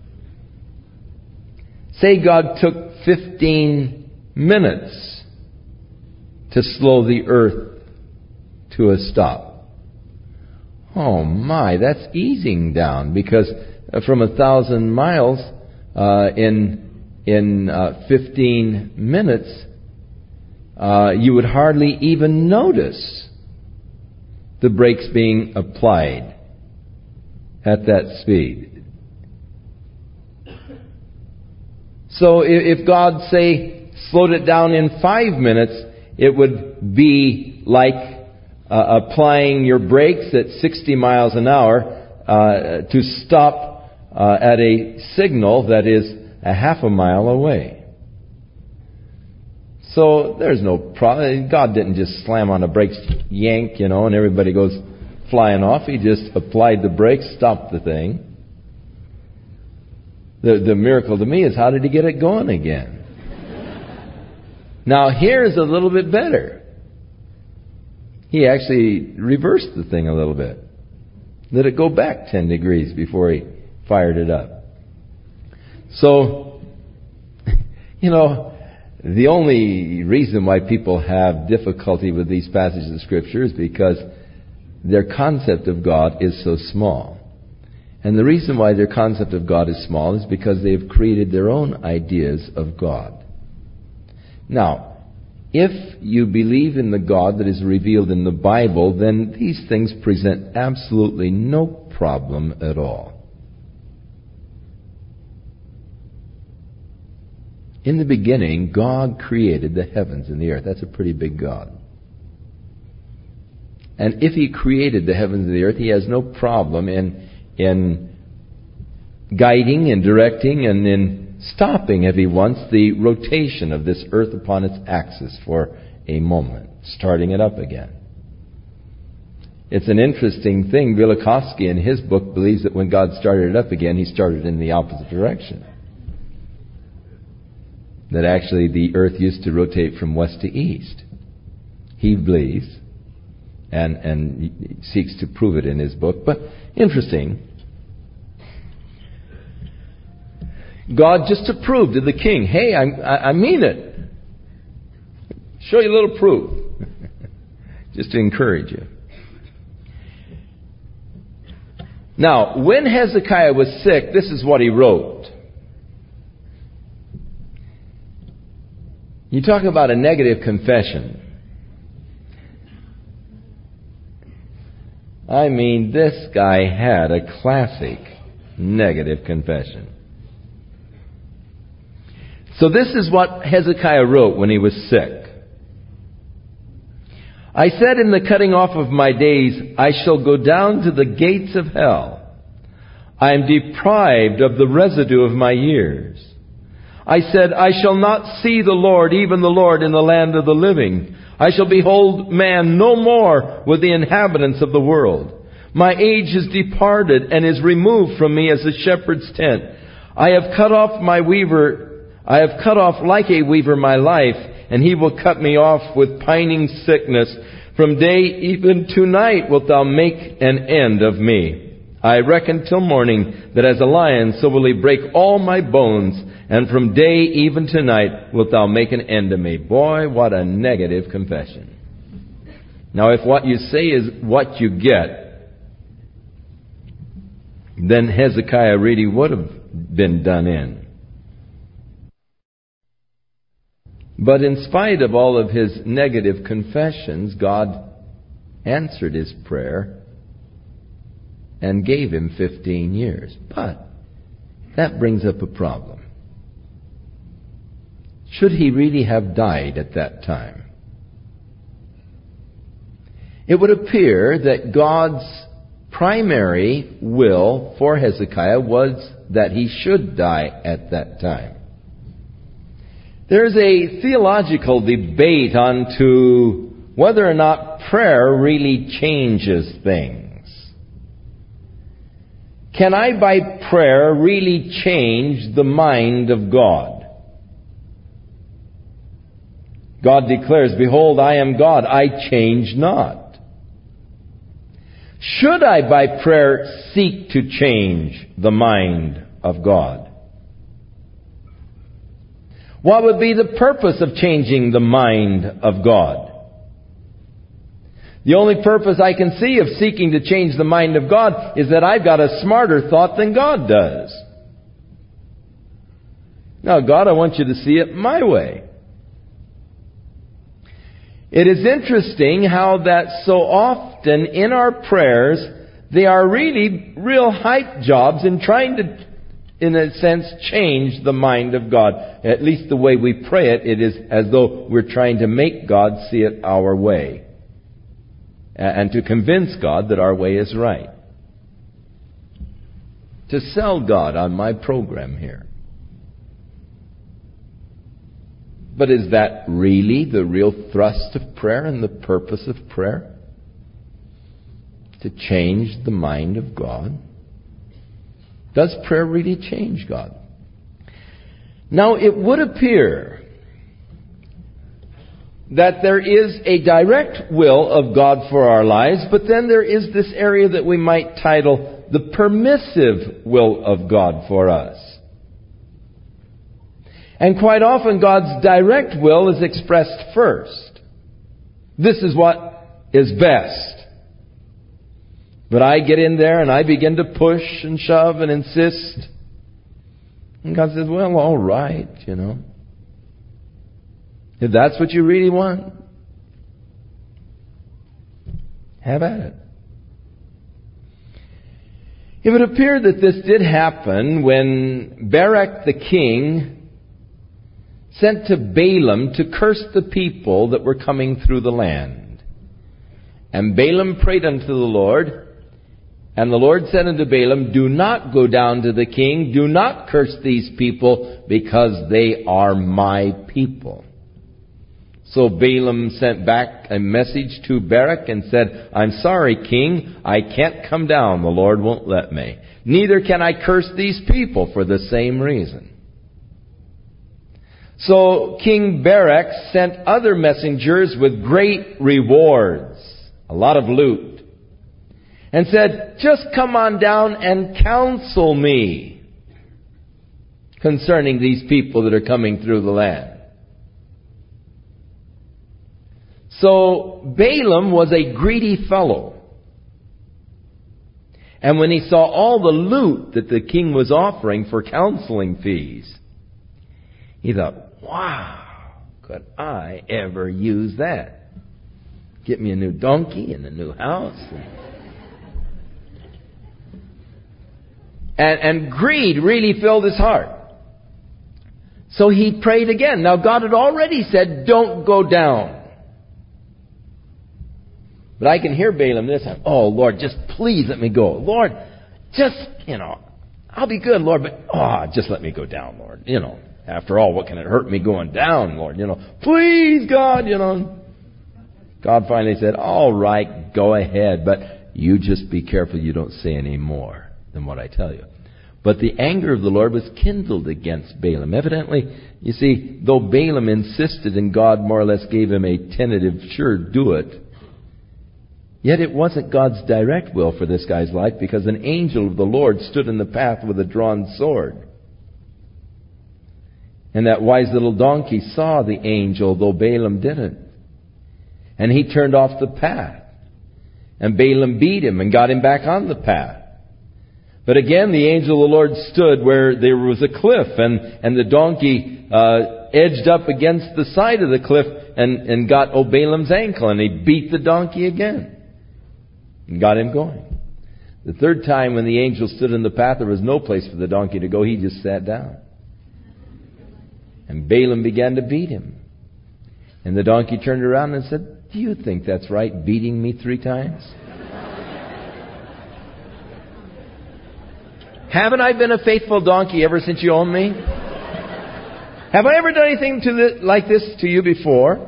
Say God took fifteen minutes to slow the earth to a stop. Oh my, that's easing down, because from a thousand miles uh, in in uh, fifteen minutes, uh, you would hardly even notice the brakes being applied at that speed. So if God, say, slowed it down in five minutes, it would be like uh, applying your brakes at sixty miles an hour uh, to stop uh, at a signal that is a half a mile away. So there's no problem. God didn't just slam on the brakes, yank, you know, and everybody goes flying off. He just applied the brakes, stopped the thing. The, the miracle to me is, how did he get it going again? Now, here's a little bit better. He actually reversed the thing a little bit. Let it go back ten degrees before he fired it up. So, you know, the only reason why people have difficulty with these passages of Scripture is because their concept of God is so small. And the reason why their concept of God is small is because they have created their own ideas of God. Now, if you believe in the God that is revealed in the Bible, then these things present absolutely no problem at all. In the beginning, God created the heavens and the earth. That's a pretty big God. And if He created the heavens and the earth, He has no problem in in guiding and directing and in stopping, if He wants, the rotation of this earth upon its axis for a moment, starting it up again. It's an interesting thing. Velikovsky in his book believes that when God started it up again, He started in the opposite direction. That actually the earth used to rotate from west to east. He believes, and, and seeks to prove it in his book. But interesting. God just to prove to the king, hey, I, I mean it. Show you a little proof. Just to encourage you. Now, when Hezekiah was sick, this is what he wrote. You talk about a negative confession. I mean, this guy had a classic negative confession. So this is what Hezekiah wrote when he was sick. I said in the cutting off of my days, I shall go down to the gates of hell. I am deprived of the residue of my years. I said, I shall not see the Lord, even the Lord, in the land of the living. I shall behold man no more with the inhabitants of the world. My age is departed and is removed from me as a shepherd's tent. I have cut off my weaver, I have cut off like a weaver my life, and he will cut me off with pining sickness. From day even to night wilt thou make an end of me. I reckon till morning that as a lion so will he break all my bones, and from day even to night wilt thou make an end of me. Boy, what a negative confession. Now, if what you say is what you get, then Hezekiah really would have been done in. But in spite of all of his negative confessions, God answered his prayer and gave him fifteen years. But that brings up a problem. Should he really have died at that time? It would appear that God's primary will for Hezekiah was that he should die at that time. There's a theological debate on to whether or not prayer really changes things. Can I, by prayer, really change the mind of God? God declares, Behold, I am God, I change not. Should I, by prayer, seek to change the mind of God? What would be the purpose of changing the mind of God? The only purpose I can see of seeking to change the mind of God is that I've got a smarter thought than God does. Now, God, I want you to see it my way. It is interesting how that so often in our prayers, they are really real hype jobs in trying to, in a sense, change the mind of God. At least the way we pray it, it is as though we're trying to make God see it our way. And to convince God that our way is right. To sell God on my program here. But is that really the real thrust of prayer and the purpose of prayer? To change the mind of God? Does prayer really change God? Now, it would appear that there is a direct will of God for our lives, but then there is this area that we might title the permissive will of God for us. And quite often God's direct will is expressed first. This is what is best. But I get in there and I begin to push and shove and insist. And God says, well, all right, you know. If that's what you really want, have at it. It would appear that this did happen when Barak the king sent to Balaam to curse the people that were coming through the land. And Balaam prayed unto the Lord, and the Lord said unto Balaam, do not go down to the king, do not curse these people, because they are my people. So Balaam sent back a message to Barak and said, I'm sorry, king, I can't come down, the Lord won't let me. Neither can I curse these people for the same reason. So King Barak sent other messengers with great rewards, a lot of loot, and said, just come on down and counsel me concerning these people that are coming through the land. So Balaam was a greedy fellow. And when he saw all the loot that the king was offering for counseling fees, he thought, wow, could I ever use that? Get me a new donkey and a new house. And, and greed really filled his heart. So he prayed again. Now God had already said, don't go down. But I can hear Balaam this time. Oh, Lord, just please let me go. Lord, just, you know, I'll be good, Lord, but, oh, just let me go down, Lord. You know, after all, what can it hurt me going down, Lord? You know, please, God, you know. God finally said, all right, go ahead, but you just be careful you don't say any more than what I tell you. But the anger of the Lord was kindled against Balaam. Evidently, you see, though Balaam insisted and God more or less gave him a tentative, sure, do it, yet it wasn't God's direct will for this guy's life, because an angel of the Lord stood in the path with a drawn sword. And that wise little donkey saw the angel, though Balaam didn't. And he turned off the path. And Balaam beat him and got him back on the path. But again, the angel of the Lord stood where there was a cliff, and, and the donkey uh, edged up against the side of the cliff and, and got oh, Balaam's ankle, and he beat the donkey again and got him going. The third time when the angel stood in the path, there was no place for the donkey to go. He just sat down. And Balaam began to beat him. And the donkey turned around and said, do you think that's right, beating me three times? Haven't I been a faithful donkey ever since you owned me? Have I ever done anything to the, like this to you before?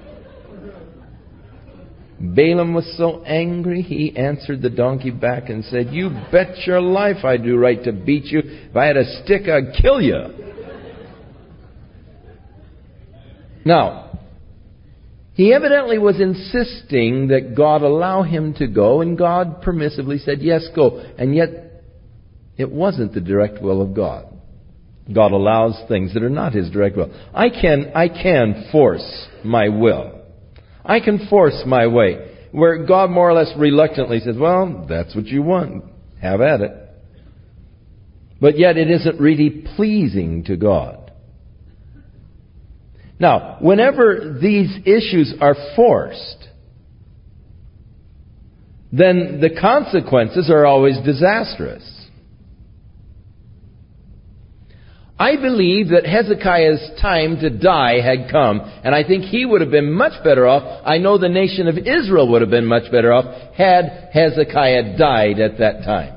Balaam was so angry, he answered the donkey back and said, you bet your life I do right to beat you. If I had a stick, I'd kill you. Now, he evidently was insisting that God allow him to go, and God permissively said, yes, go. And yet, it wasn't the direct will of God. God allows things that are not His direct will. I can, I can force my will. I can force my way. Where God more or less reluctantly says, well, that's what you want. Have at it. But yet it isn't really pleasing to God. Now, whenever these issues are forced, then the consequences are always disastrous. I believe that Hezekiah's time to die had come, and I think he would have been much better off. I know the nation of Israel would have been much better off had Hezekiah died at that time.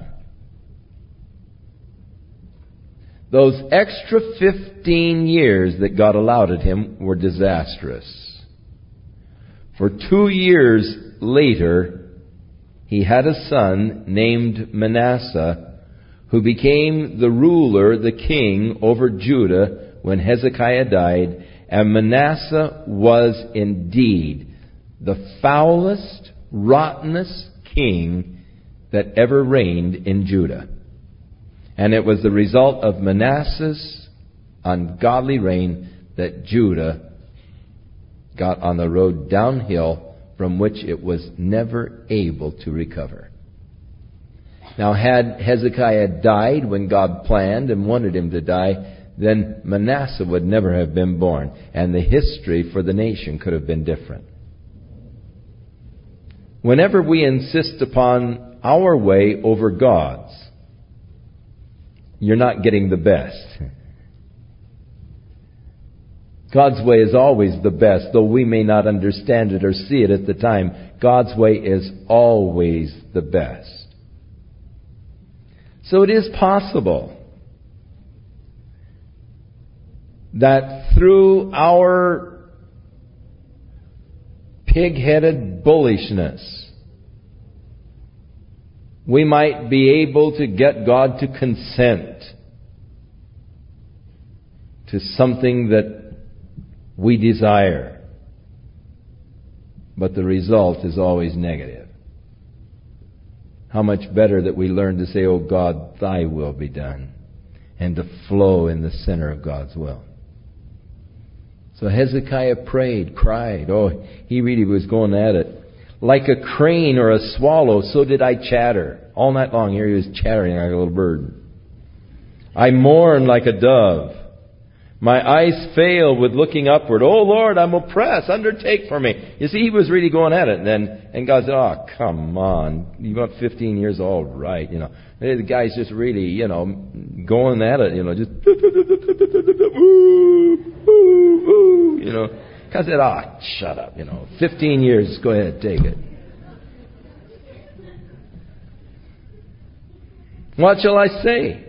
Those extra fifteen years that God allowed him were disastrous. For two years later, he had a son named Manasseh, who became the ruler, the king, over Judah when Hezekiah died. And Manasseh was indeed the foulest, rottenest king that ever reigned in Judah. And it was the result of Manasseh's ungodly reign that Judah got on the road downhill from which it was never able to recover. Now, had Hezekiah died when God planned and wanted him to die, then Manasseh would never have been born, and the history for the nation could have been different. Whenever we insist upon our way over God's, you're not getting the best. God's way is always the best, though we may not understand it or see it at the time. God's way is always the best. So it is possible that through our pig-headed bullishness, we might be able to get God to consent to something that we desire. But the result is always negative. How much better that we learn to say, oh God, thy will be done, and to flow in the center of God's will. So Hezekiah prayed, cried. Oh, he really was going at it. Like a crane or a swallow, so did I chatter. All night long here he was chattering like a little bird. I mourned like a dove. My eyes fail with looking upward. Oh Lord, I'm oppressed. Undertake for me. You see, he was really going at it. And then, and God said, oh, come on. You got fifteen years, all right. You know, the guy's just really, you know, going at it, you know, just, ooh, ooh, ooh, you know. God said, ah, shut up, you know. Fifteen years, go ahead, take it. What shall I say?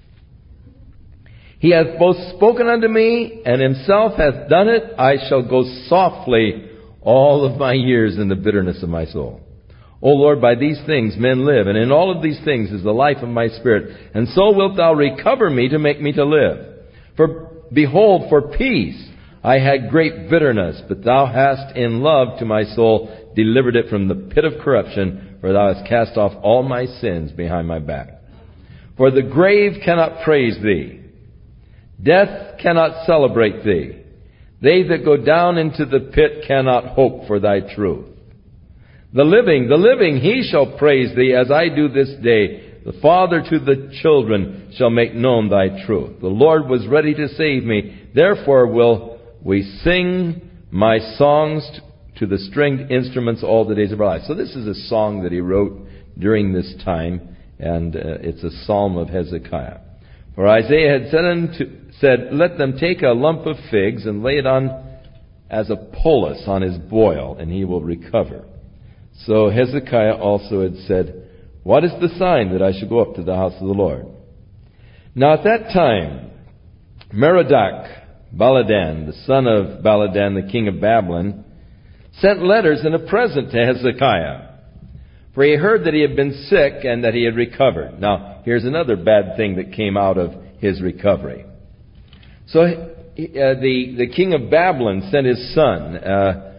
He hath both spoken unto me, and himself hath done it. I shall go softly all of my years in the bitterness of my soul. O Lord, by these things men live, and in all of these things is the life of my spirit. And so wilt thou recover me to make me to live. For behold, for peace I had great bitterness, but thou hast in love to my soul delivered it from the pit of corruption, for thou hast cast off all my sins behind my back. For the grave cannot praise thee. Death cannot celebrate thee. They that go down into the pit cannot hope for thy truth. The living, the living, he shall praise thee as I do this day. The father to the children shall make known thy truth. The Lord was ready to save me. Therefore will we sing my songs to the stringed instruments all the days of our life. So this is a song that he wrote during this time, and uh, it's a psalm of Hezekiah. For Isaiah had said, unto, said, let them take a lump of figs and lay it on as a poultice on his boil, and he will recover. So Hezekiah also had said, what is the sign that I should go up to the house of the Lord? Now at that time, Merodach Baladan, the son of Baladan, the king of Babylon, sent letters and a present to Hezekiah. For he heard that he had been sick and that he had recovered. Now, here's another bad thing that came out of his recovery. So uh, the, the king of Babylon sent his son uh,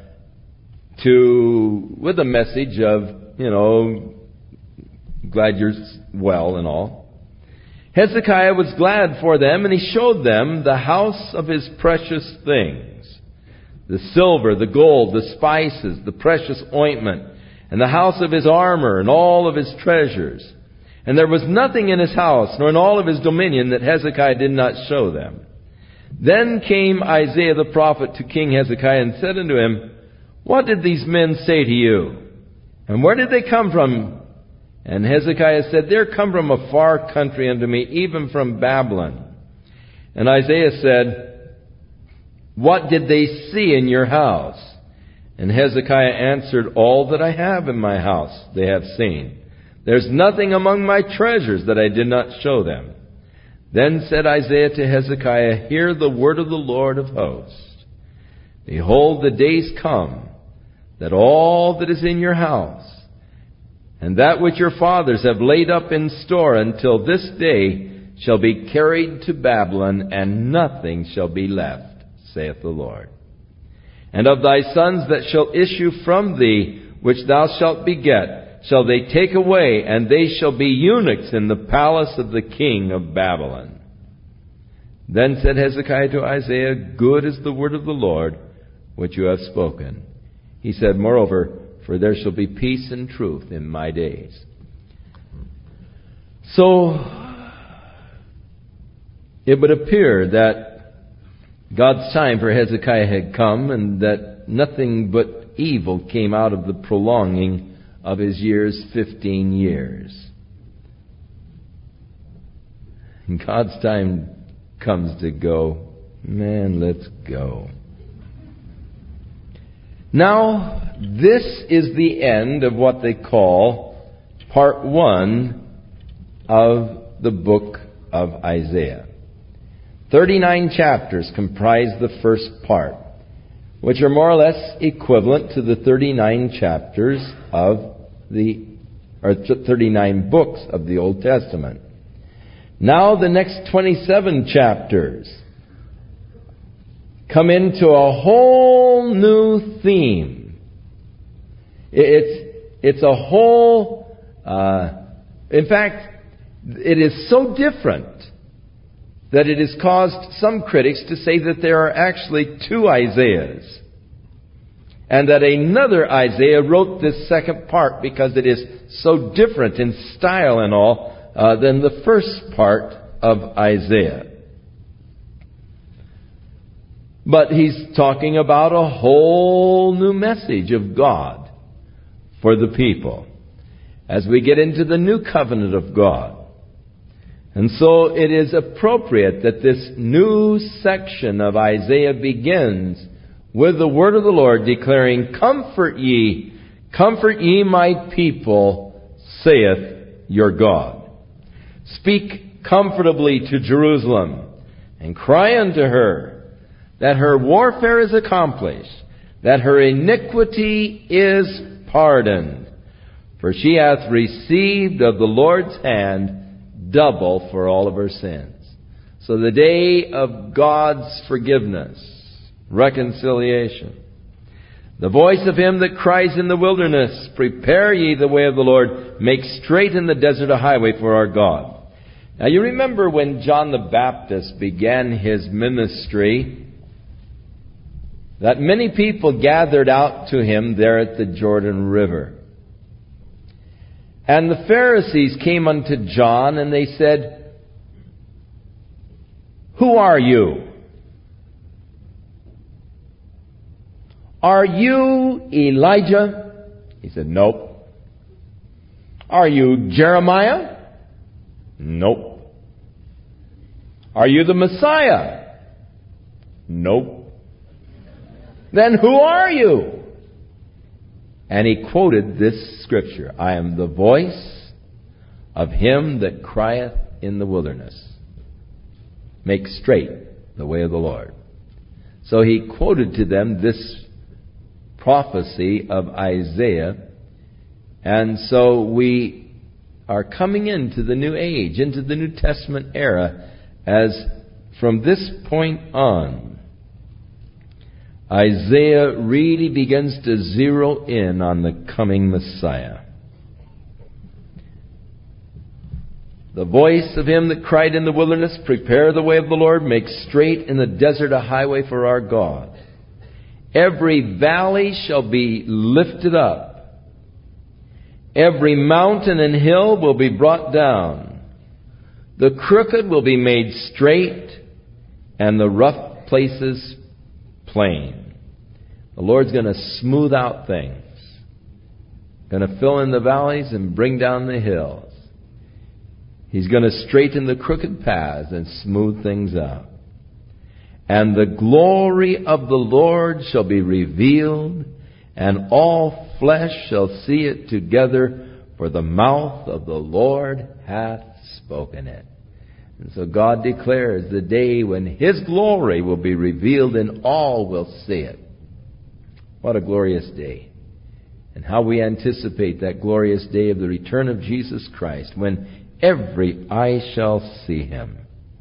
to with a message of, you know, glad you're well and all. Hezekiah was glad for them, and he showed them the house of his precious things, the silver, the gold, the spices, the precious ointment, and the house of his armor, and all of his treasures. And there was nothing in his house, nor in all of his dominion, that Hezekiah did not show them. Then came Isaiah the prophet to King Hezekiah, and said unto him, what did these men say to you? And where did they come from? And Hezekiah said, they're come from a far country unto me, even from Babylon. And Isaiah said, what did they see in your house? And Hezekiah answered, all that I have in my house they have seen. There's nothing among my treasures that I did not show them. Then said Isaiah to Hezekiah, hear the word of the Lord of hosts. Behold, the days come, that all that is in your house, and that which your fathers have laid up in store until this day, shall be carried to Babylon, and nothing shall be left, saith the Lord. And of thy sons that shall issue from thee, which thou shalt beget, shall they take away, and they shall be eunuchs in the palace of the king of Babylon. Then said Hezekiah to Isaiah, good is the word of the Lord, which you have spoken. He said, moreover, for there shall be peace and truth in my days. So, it would appear that God's time for Hezekiah had come, and that nothing but evil came out of the prolonging of his years, fifteen years. And God's time comes to go, man, let's go. Now, this is the end of what they call part one of the book of Isaiah. Thirty-nine chapters comprise the first part, which are more or less equivalent to the thirty-nine chapters of the, or thirty-nine books of the Old Testament. Now the next twenty-seven chapters come into a whole new theme. It's, it's a whole, uh, in fact, it is so different that it has caused some critics to say that there are actually two Isaiahs, and that another Isaiah wrote this second part because it is so different in style and all uh, than the first part of Isaiah. But he's talking about a whole new message of God for the people. As we get into the new covenant of God, And so it is appropriate that this new section of Isaiah begins with the word of the Lord declaring, "Comfort ye, comfort ye my people, saith your God. Speak comfortably to Jerusalem, and cry unto her, that her warfare is accomplished, that her iniquity is pardoned. For she hath received of the Lord's hand double for all of her sins." So the day of God's forgiveness, reconciliation. "The voice of him that cries in the wilderness, prepare ye the way of the Lord, make straight in the desert a highway for our God." Now you remember when John the Baptist began his ministry, that many people gathered out to him there at the Jordan River. And the Pharisees came unto John and they said, "Who are you? Are you Elijah?" He said, "Nope." "Are you Jeremiah?" "Nope." "Are you the Messiah?" "Nope." "Then who are you?" And he quoted this scripture, "I am the voice of him that crieth in the wilderness, make straight the way of the Lord." So he quoted to them this prophecy of Isaiah. And so we are coming into the new age, into the New Testament era, as from this point on, Isaiah really begins to zero in on the coming Messiah. "The voice of him that cried in the wilderness, prepare the way of the Lord, make straight in the desert a highway for our God. Every valley shall be lifted up. Every mountain and hill will be brought down. The crooked will be made straight, and the rough places plain." The Lord's going to smooth out things. Going to fill in the valleys and bring down the hills. He's going to straighten the crooked paths and smooth things out. "And the glory of the Lord shall be revealed, and all flesh shall see it together, for the mouth of the Lord hath spoken it." And so God declares the day when His glory will be revealed and all will see it. What a glorious day. And how we anticipate that glorious day of the return of Jesus Christ, when every eye shall see Him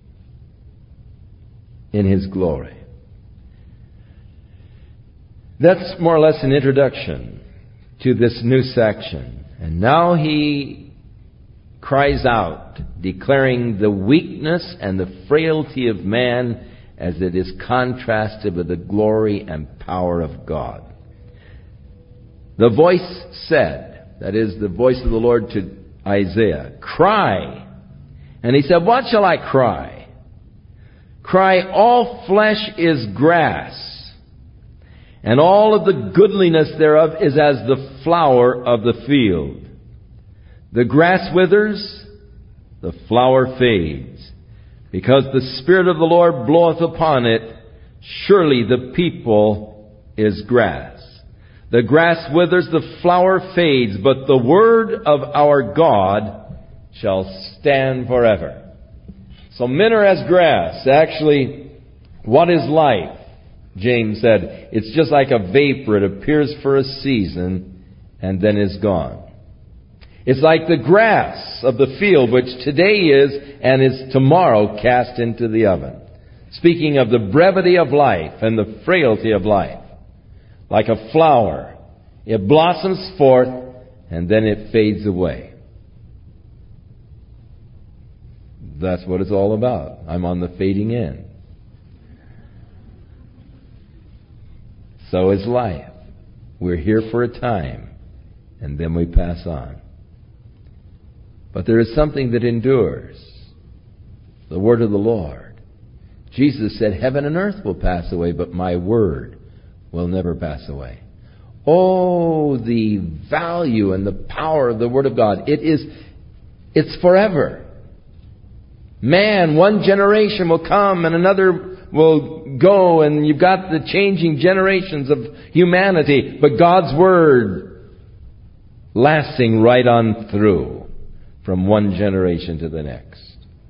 in His glory. That's more or less an introduction to this new section. And now he cries out, declaring the weakness and the frailty of man as it is contrasted with the glory and power of God. The voice said, that is the voice of the Lord to Isaiah, "Cry." And he said, "What shall I cry?" "Cry, all flesh is grass, and all of the goodliness thereof is as the flower of the field. The grass withers, the flower fades, because the Spirit of the Lord bloweth upon it. Surely the people is grass. The grass withers, the flower fades, but the word of our God shall stand forever." So men are as grass. Actually, what is life? James said, it's just like a vapor. It appears for a season and then is gone. It's like the grass of the field, which today is and is tomorrow cast into the oven. Speaking of the brevity of life and the frailty of life. Like a flower, it blossoms forth and then it fades away. That's what it's all about. I'm on the fading end. So is life. We're here for a time, and then we pass on. But there is something that endures. The word of the Lord. Jesus said, "Heaven and earth will pass away, but my word will never pass away." Oh, the value and the power of the Word of God. It is, it's forever. Man, one generation will come and another will go, and you've got the changing generations of humanity. But God's Word lasting right on through from one generation to the next.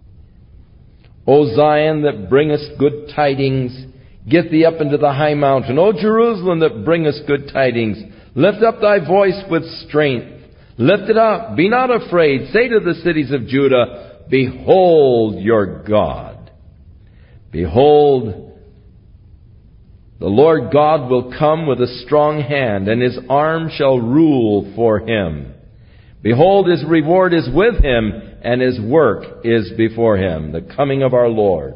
O Zion, that bringest good tidings, get thee up into the high mountain. O Jerusalem, that bringest good tidings, lift up thy voice with strength. Lift it up. Be not afraid. Say to the cities of Judah, behold your God. Behold, the Lord God will come with a strong hand, and His arm shall rule for Him. Behold, His reward is with Him, and His work is before Him. The coming of our Lord.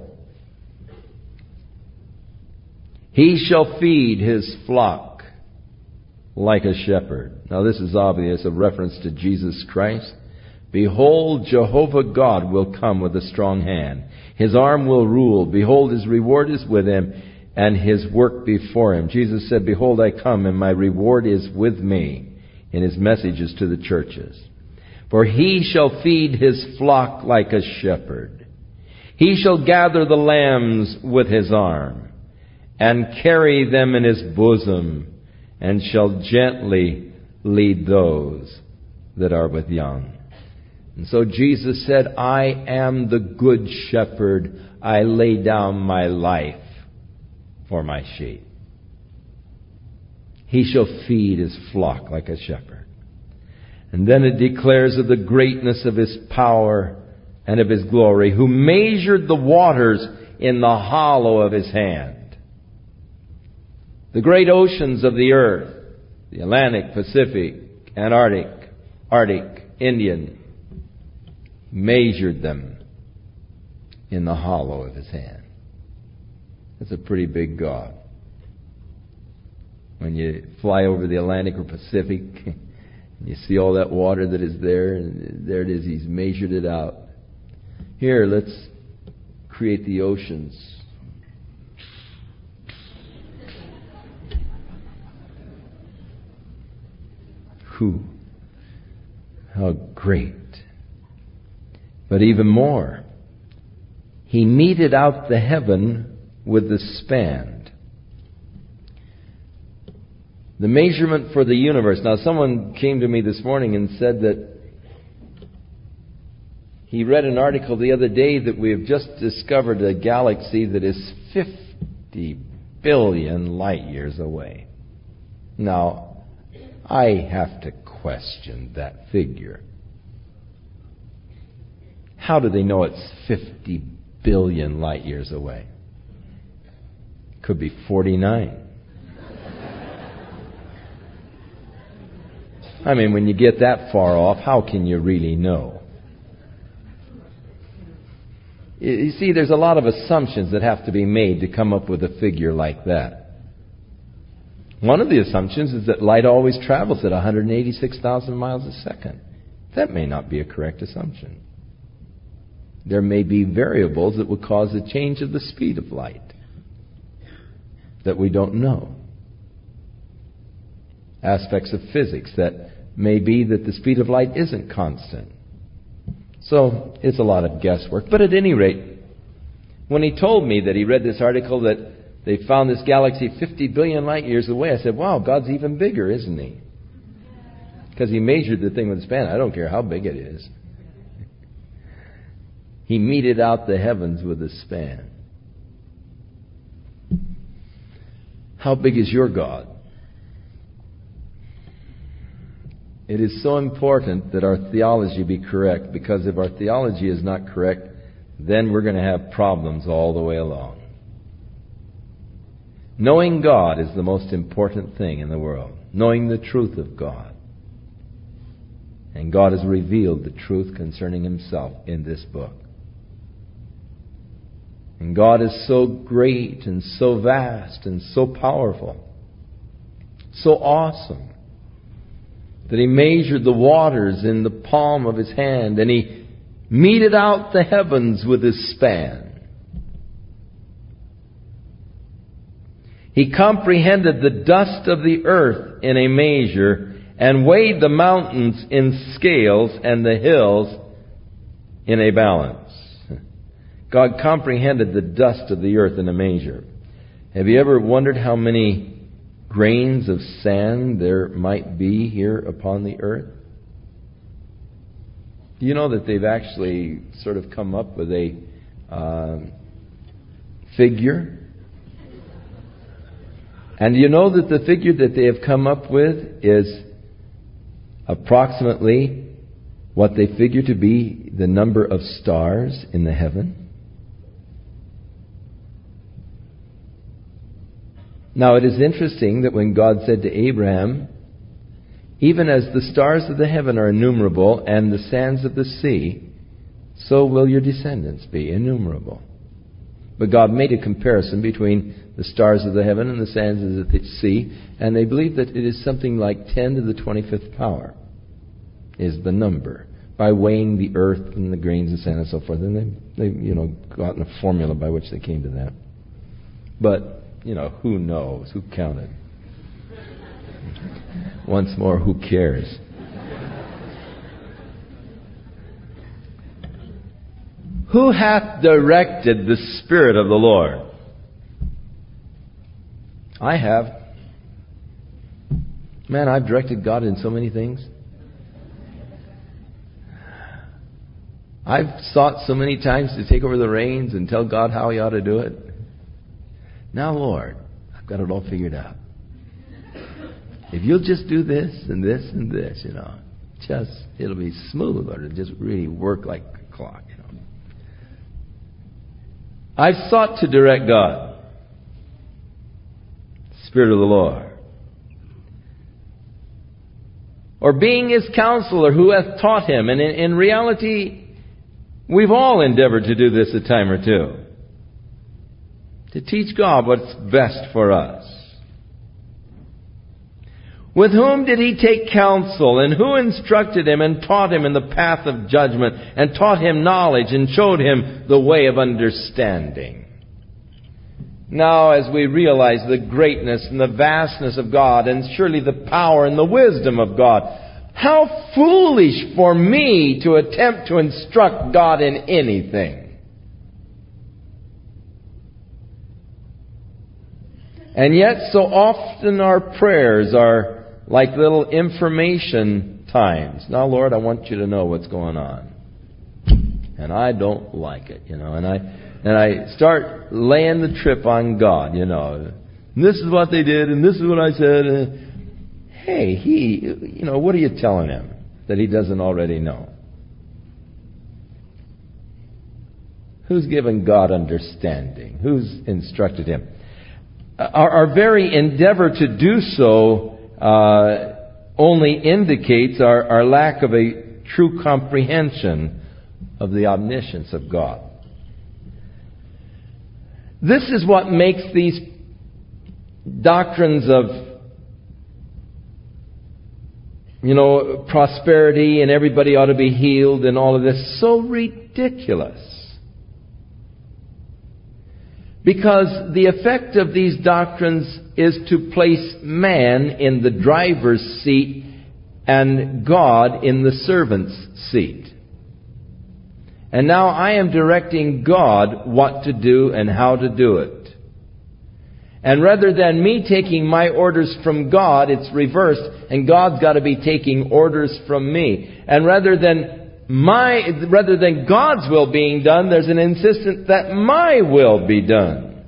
He shall feed His flock like a shepherd. Now this is obvious, a reference to Jesus Christ. Behold, Jehovah God will come with a strong hand. His arm will rule. Behold, His reward is with Him, and His work before Him. Jesus said, behold, I come, and my reward is with me, in His messages to the churches. For He shall feed His flock like a shepherd. He shall gather the lambs with His arm, and carry them in His bosom, and shall gently lead those that are with young. And so Jesus said, I am the good shepherd. I lay down my life for my sheep. He shall feed His flock like a shepherd. And then it declares of the greatness of His power and of His glory, who measured the waters in the hollow of His hand. The great oceans of the earth, the Atlantic, Pacific, Antarctic, Arctic, Indian, measured them in the hollow of His hand. That's a pretty big God. When you fly over the Atlantic or Pacific, and you see all that water that is there, and there it is, He's measured it out. Here, let's create the oceans. Whew. How great. But even more, He meted out the heaven with the span. The measurement for the universe. Now, someone came to me this morning and said that he read an article the other day that we have just discovered a galaxy that is fifty billion light years away. Now, I have to question that figure. How do they know it's fifty billion light years away? Could be forty-nine. I mean, when you get that far off, how can you really know? You see, there's a lot of assumptions that have to be made to come up with a figure like that. One of the assumptions is that light always travels at one hundred eighty-six thousand miles a second. That may not be a correct assumption. There may be variables that will cause a change of the speed of light that we don't know. Aspects of physics that may be that the speed of light isn't constant. So it's a lot of guesswork. But at any rate, when he told me that he read this article that they found this galaxy fifty billion light years away, I said, wow, God's even bigger, isn't He? Because He measured the thing with a span. I don't care how big it is. He meted out the heavens with a span. How big is your God? It is so important that our theology be correct, because if our theology is not correct, then we're going to have problems all the way along. Knowing God is the most important thing in the world. Knowing the truth of God. And God has revealed the truth concerning Himself in this book. And God is so great and so vast and so powerful, so awesome, that He measured the waters in the palm of His hand, and He meted out the heavens with His span. He comprehended the dust of the earth in a measure, and weighed the mountains in scales and the hills in a balance. God comprehended the dust of the earth in a measure. Have you ever wondered how many grains of sand there might be here upon the earth? Do you know that they've actually sort of come up with a uh, figure? And you know that the figure that they have come up with is approximately what they figure to be the number of stars in the heaven? Now it is interesting that when God said to Abraham, even as the stars of the heaven are innumerable and the sands of the sea, so will your descendants be innumerable. But God made a comparison between the stars of the heaven and the sands of the sea, and they believe that it is something like ten to the twenty-fifth power is the number, by weighing the earth and the grains of sand and so forth. And they, they, you know, gotten a formula by which they came to that. But, you know, who knows? Who counted? Once more, who cares? Who hath directed the Spirit of the Lord? I have. Man, I've directed God in so many things. I've sought so many times to take over the reins and tell God how He ought to do it. Now, Lord, I've got it all figured out. If you'll just do this and this and this, you know, just, it'll be smooth, or it'll just really work like a clock, you know. I've sought to direct God, Spirit of the Lord. Or being His counselor, who hath taught Him. And in, in reality, we've all endeavored to do this a time or two. To teach God what's best for us. With whom did He take counsel, and who instructed him and taught him in the path of judgment, and taught him knowledge and showed him the way of understanding? Now, as we realize the greatness and the vastness of God, and surely the power and the wisdom of God, how foolish for me to attempt to instruct God in anything. And yet, so often our prayers are like little information times. Now, Lord, I want you to know what's going on. And I don't like it, you know. And I and I start laying the trip on God, you know. And this is what they did, and this is what I said. And, hey, he, you know, what are you telling him that he doesn't already know? Who's given God understanding? Who's instructed him? Our, our very endeavor to do so uh, only indicates our, our lack of a true comprehension of the omniscience of God. This is what makes these doctrines of, you know, prosperity and everybody ought to be healed and all of this so ridiculous. Because the effect of these doctrines is to place man in the driver's seat and God in the servant's seat. And now I am directing God what to do and how to do it. And rather than me taking my orders from God, it's reversed, and God's got to be taking orders from me. And rather than My, rather than God's will being done, there's an insistence that my will be done.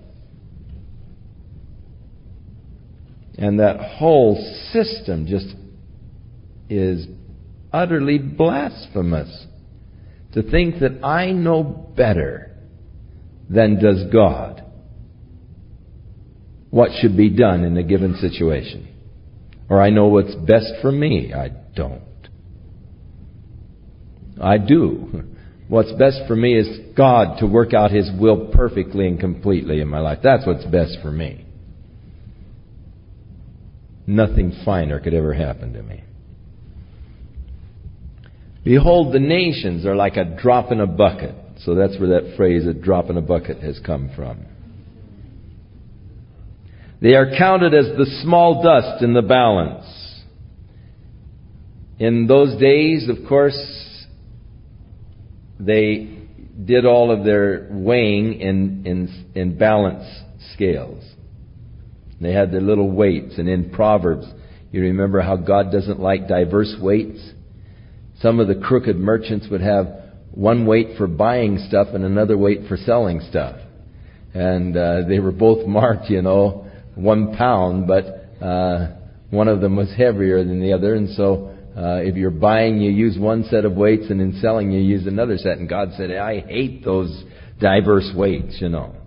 And that whole system just is utterly blasphemous. To think that I know better than does God what should be done in a given situation. Or I know what's best for me. I don't. I do. What's best for me is God to work out His will perfectly and completely in my life. That's what's best for me. Nothing finer could ever happen to me. Behold, the nations are like a drop in a bucket. So that's where that phrase, a drop in a bucket, has come from. They are counted as the small dust in the balance. In those days, of course, they did all of their weighing in, in, in balance scales. They had their little weights. And in Proverbs, you remember how God doesn't like diverse weights? Some of the crooked merchants would have one weight for buying stuff and another weight for selling stuff. And uh, they were both marked, you know, one pound, but uh, one of them was heavier than the other. And so uh, if you're buying, you use one set of weights, and in selling, you use another set. And God said, I hate those diverse weights, you know.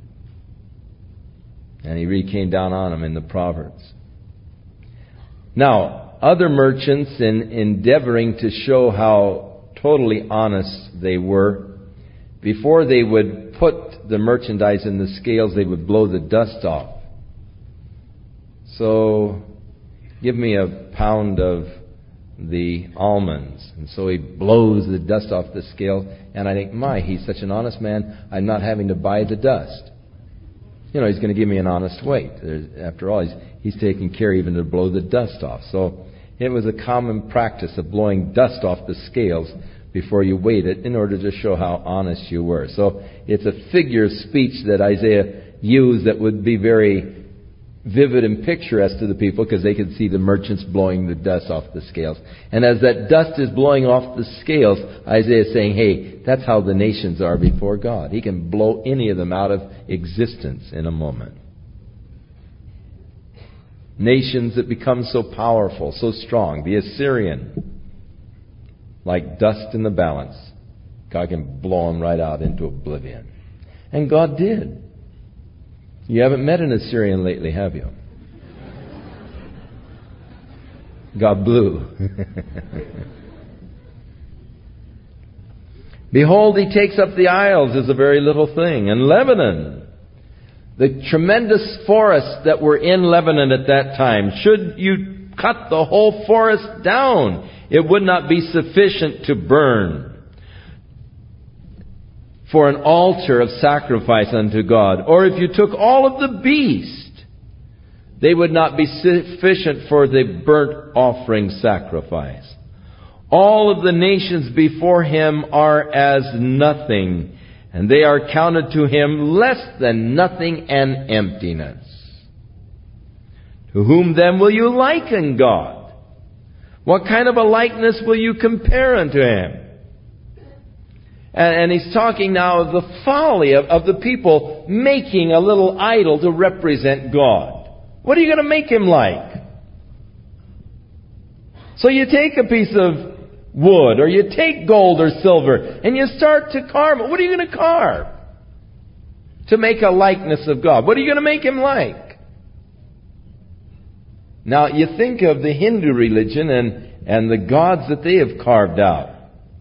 And He really came down on them in the Proverbs. Now, other merchants, in endeavoring to show how totally honest they were, before they would put the merchandise in the scales, they would blow the dust off. So, give me a pound of the almonds. And so he blows the dust off the scale. And I think, my, he's such an honest man, I'm not having to buy the dust. You know, he's going to give me an honest weight. There's, after all, he's, he's taking care even to blow the dust off. So it was a common practice of blowing dust off the scales before you weighed it in order to show how honest you were. So it's a figure of speech that Isaiah used that would be very vivid and picturesque to the people, because they could see the merchants blowing the dust off the scales. And as that dust is blowing off the scales, Isaiah is saying, hey, that's how the nations are before God. He can blow any of them out of existence in a moment. Nations that become so powerful, so strong. The Assyrian, like dust in the balance. God can blow them right out into oblivion. And God did. You haven't met an Assyrian lately, have you? God blew. Behold, He takes up the isles as a very little thing. And Lebanon, the tremendous forests that were in Lebanon at that time, should you cut the whole forest down, it would not be sufficient to burn for an altar of sacrifice unto God. Or if you took all of the beast, they would not be sufficient for the burnt offering sacrifice. All of the nations before Him are as nothing, and they are counted to Him less than nothing and emptiness. To whom then will you liken God? What kind of a likeness will you compare unto Him? And, and he's talking now of the folly of, of the people making a little idol to represent God. What are you going to make Him like? So you take a piece of wood, or you take gold or silver, and you start to carve it. What are you going to carve? To make a likeness of God. What are you going to make Him like? Now, you think of the Hindu religion and, and the gods that they have carved out.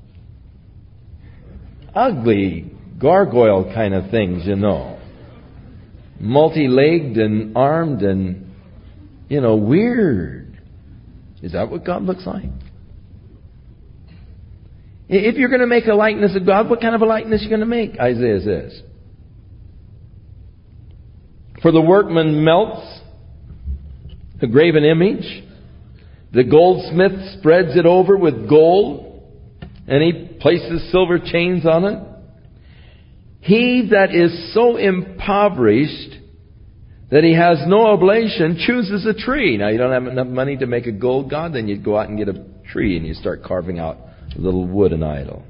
Ugly, gargoyle kind of things, you know. Multi-legged and armed and, you know, weird. Is that what God looks like? If you're going to make a likeness of God, what kind of a likeness are you going to make? Isaiah says. For the workman melts the graven image. The goldsmith spreads it over with gold, and he places silver chains on it. He that is so impoverished that he has no oblation chooses a tree. Now, you don't have enough money to make a gold god, then you go out and get a tree and you start carving out a little wooden idol.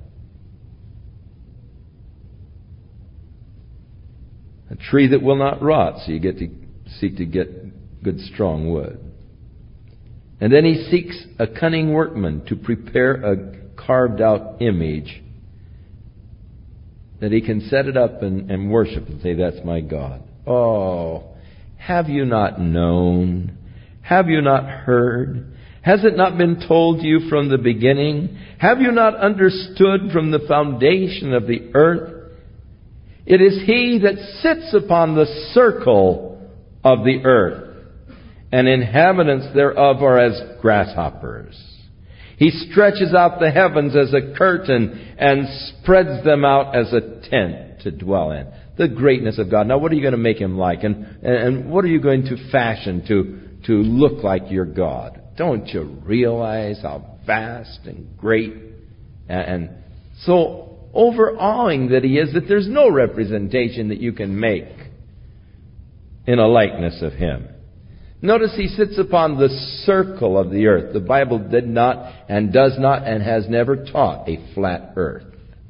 A tree that will not rot, so you get to seek to get good strong wood. And then he seeks a cunning workman to prepare a carved out image that he can set it up and, and worship and say, that's my God. Oh, have you not known? Have you not heard? Has it not been told you from the beginning? Have you not understood from the foundation of the earth? It is He that sits upon the circle of the earth, and inhabitants thereof are as grasshoppers. He stretches out the heavens as a curtain and spreads them out as a tent to dwell in. The greatness of God. Now, what are you going to make Him like? And, and what are you going to fashion to, to look like your God? Don't you realize how vast and great? And, and so overawing that He is that there's no representation that you can make in a likeness of Him. Notice He sits upon the circle of the earth. The Bible did not and does not and has never taught a flat earth.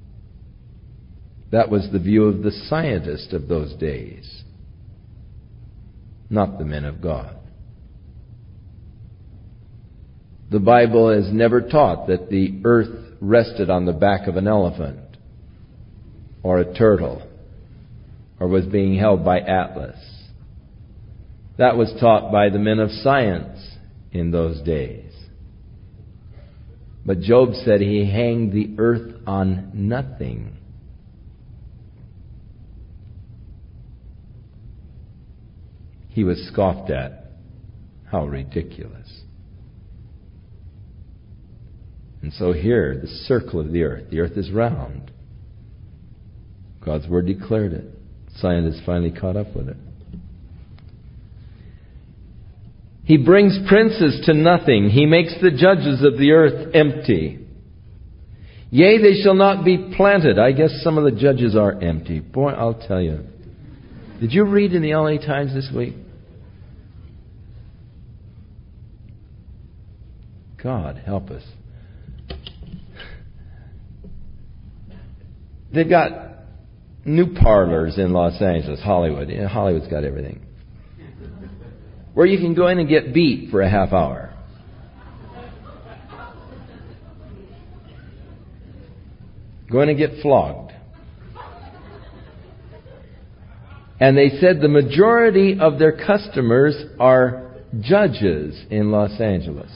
That was the view of the scientists of those days, not the men of God. The Bible has never taught that the earth rested on the back of an elephant or a turtle or was being held by Atlas. That was taught by the men of science in those days. But Job said he hanged the earth on nothing. He was scoffed at. How ridiculous. And so here, the circle of the earth. The earth is round. God's Word declared it. Scientists finally caught up with it. He brings princes to nothing. He makes the judges of the earth empty. Yea, they shall not be planted. I guess some of the judges are empty. Boy, I'll tell you. Did you read in the L A Times this week? God help us. They've got new parlors in Los Angeles, Hollywood. You know, Hollywood's got everything. Where you can go in and get beat for a half hour. Go in and get flogged. And they said the majority of their customers are judges in Los Angeles.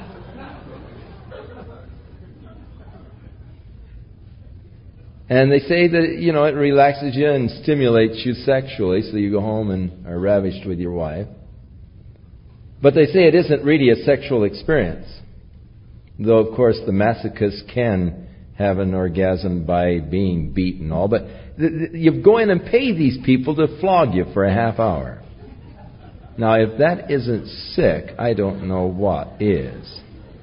And they say that, you know, it relaxes you and stimulates you sexually, so you go home and are ravished with your wife. But they say it isn't really a sexual experience. Though, of course, the masochist can have an orgasm by being beaten and all. But you go in and pay these people to flog you for a half hour. Now, if that isn't sick, I don't know what is.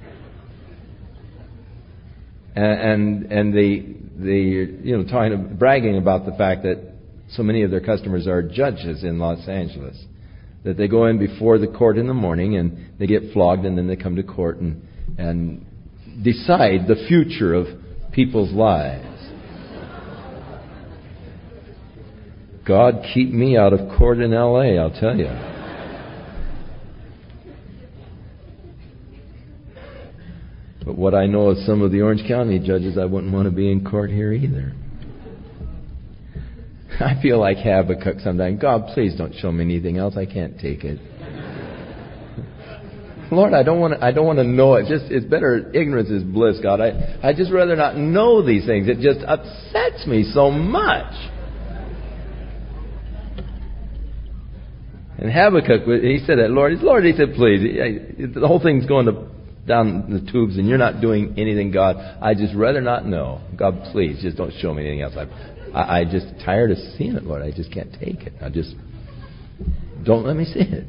And and, and they, they, you know, talking, bragging about the fact that so many of their customers are judges in Los Angeles. That they go in before the court in the morning and they get flogged, and then they come to court and, and decide the future of people's lives. God keep me out of court in L A, I'll tell you. But what I know of some of the Orange County judges, I wouldn't want to be in court here either. I feel like Habakkuk sometimes. God, please don't show me anything else. I can't take it. Lord, I don't want to. I don't want to know it. Just it's better. Ignorance is bliss, God. I I just rather not know these things. It just upsets me so much. And Habakkuk, he said that, Lord, Lord, he said, please, the whole thing's going to, down the tubes, and you're not doing anything, God. I just rather not know. God, please, just don't show me anything else. I, I, I just tired of seeing it, Lord. I just can't take it. I just don't let me see it.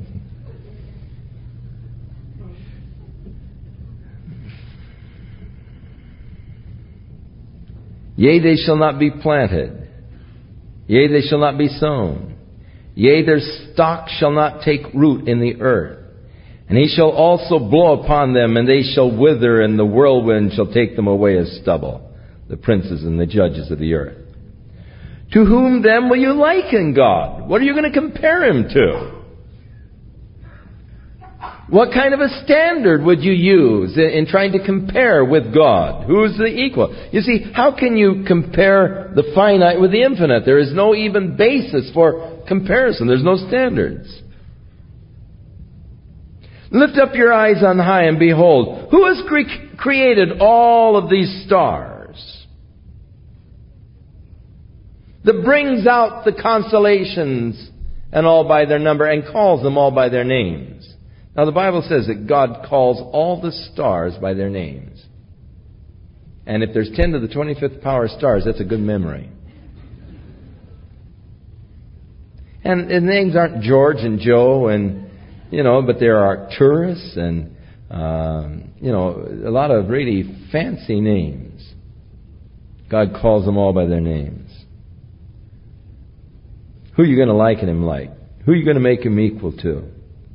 Yea, they shall not be planted. Yea, they shall not be sown. Yea, their stock shall not take root in the earth. And he shall also blow upon them, and they shall wither, and the whirlwind shall take them away as stubble, the princes and the judges of the earth. To whom then will you liken God? What are you going to compare him to? What kind of a standard would you use in trying to compare with God? Who's the equal? You see, how can you compare the finite with the infinite? There is no even basis for comparison. There's no standards. Lift up your eyes on high and behold, who has cre- created all of these stars? That brings out the constellations and all by their number and calls them all by their names. Now the Bible says that God calls all the stars by their names. And if there's ten to the twenty-fifth power stars, that's a good memory. And, and names aren't George and Joe and, you know, but there are Arcturus and, um, you know, a lot of really fancy names. God calls them all by their names. Who are you going to liken him like? Who are you going to make him equal to?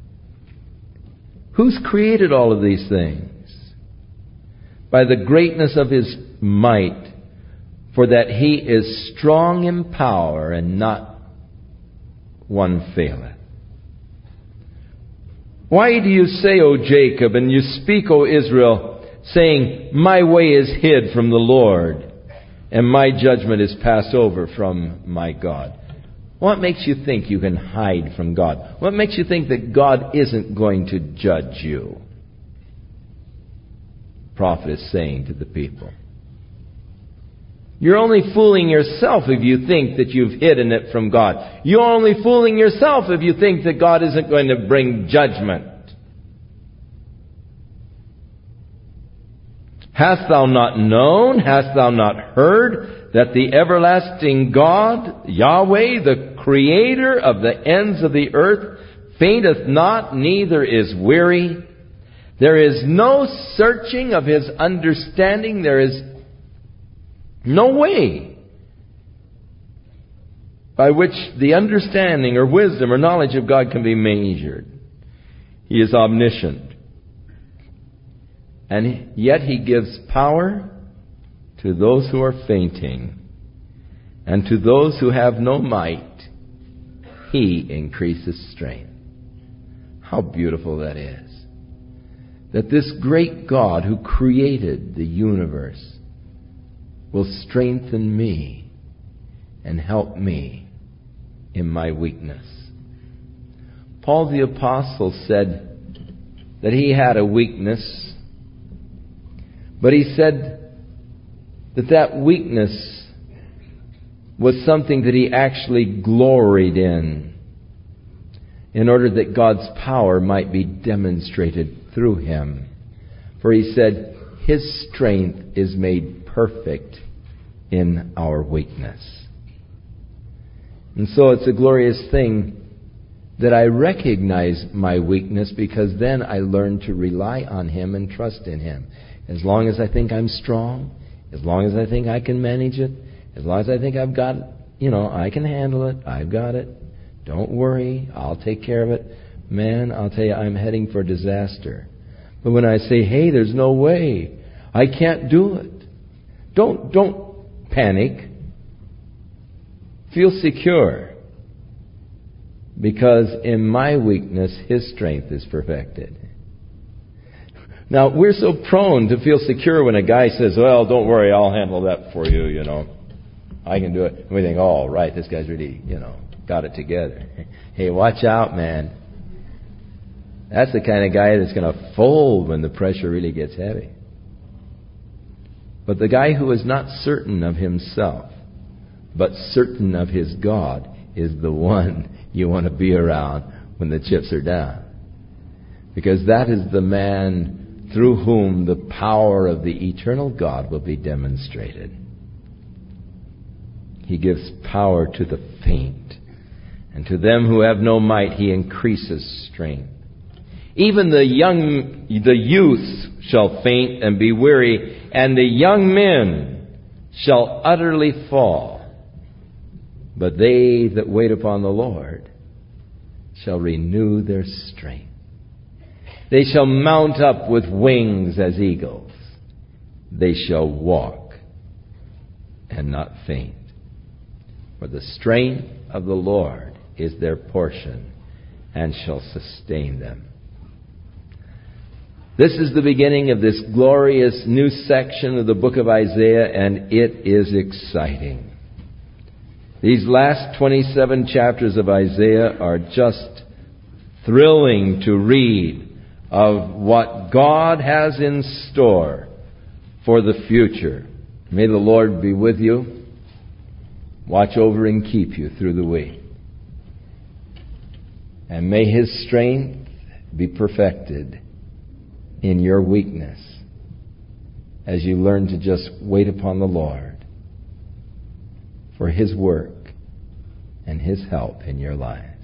Who's created all of these things? By the greatness of his might, for that he is strong in power, and not one faileth. Why do you say, O Jacob, and you speak, O Israel, saying, my way is hid from the Lord, and my judgment is passed over from my God? What makes you think you can hide from God? What makes you think that God isn't going to judge you? The prophet is saying to the people. You're only fooling yourself if you think that you've hidden it from God. You're only fooling yourself if you think that God isn't going to bring judgment. Hast thou not known, hast thou not heard, that the everlasting God, Yahweh, the Creator of the ends of the earth, fainteth not, neither is weary? There is no searching of his understanding. There is no way by which the understanding or wisdom or knowledge of God can be measured. He is omniscient. And yet he gives power to those who are fainting. And to those who have no might, he increases strength. How beautiful that is. That this great God who created the universe will strengthen me and help me in my weakness. Paul the Apostle said that he had a weakness, but he said that that weakness was something that he actually gloried in, in order that God's power might be demonstrated through him. For he said, his strength is made perfect in our weakness. And so it's a glorious thing that I recognize my weakness, because then I learn to rely on him and trust in him. As long as I think I'm strong, as long as I think I can manage it, as long as I think I've got, you know, I can handle it, I've got it, don't worry, I'll take care of it, man, I'll tell you, I'm heading for disaster. But when I say, hey, there's no way, I can't do it, don't, don't panic. Feel secure. Because in my weakness, his strength is perfected. Now, we're so prone to feel secure when a guy says, well, don't worry, I'll handle that for you, you know. I can do it. And we think, oh, right, this guy's really, you know, got it together. Hey, watch out, man. That's the kind of guy that's going to fold when the pressure really gets heavy. But the guy who is not certain of himself, but certain of his God, is the one you want to be around when the chips are down. Because that is the man through whom the power of the eternal God will be demonstrated. He gives power to the faint, and to them who have no might he increases strength. Even the young, the youths shall faint and be weary, and the young men shall utterly fall. But they that wait upon the Lord shall renew their strength. They shall mount up with wings as eagles. They shall walk and not faint. For the strength of the Lord is their portion, and shall sustain them. This is the beginning of this glorious new section of the book of Isaiah, and it is exciting. These last twenty-seven chapters of Isaiah are just thrilling to read of what God has in store for the future. May the Lord be with you. Watch over and keep you through the week. And may his strength be perfected in your weakness as you learn to just wait upon the Lord for his work and his help in your life.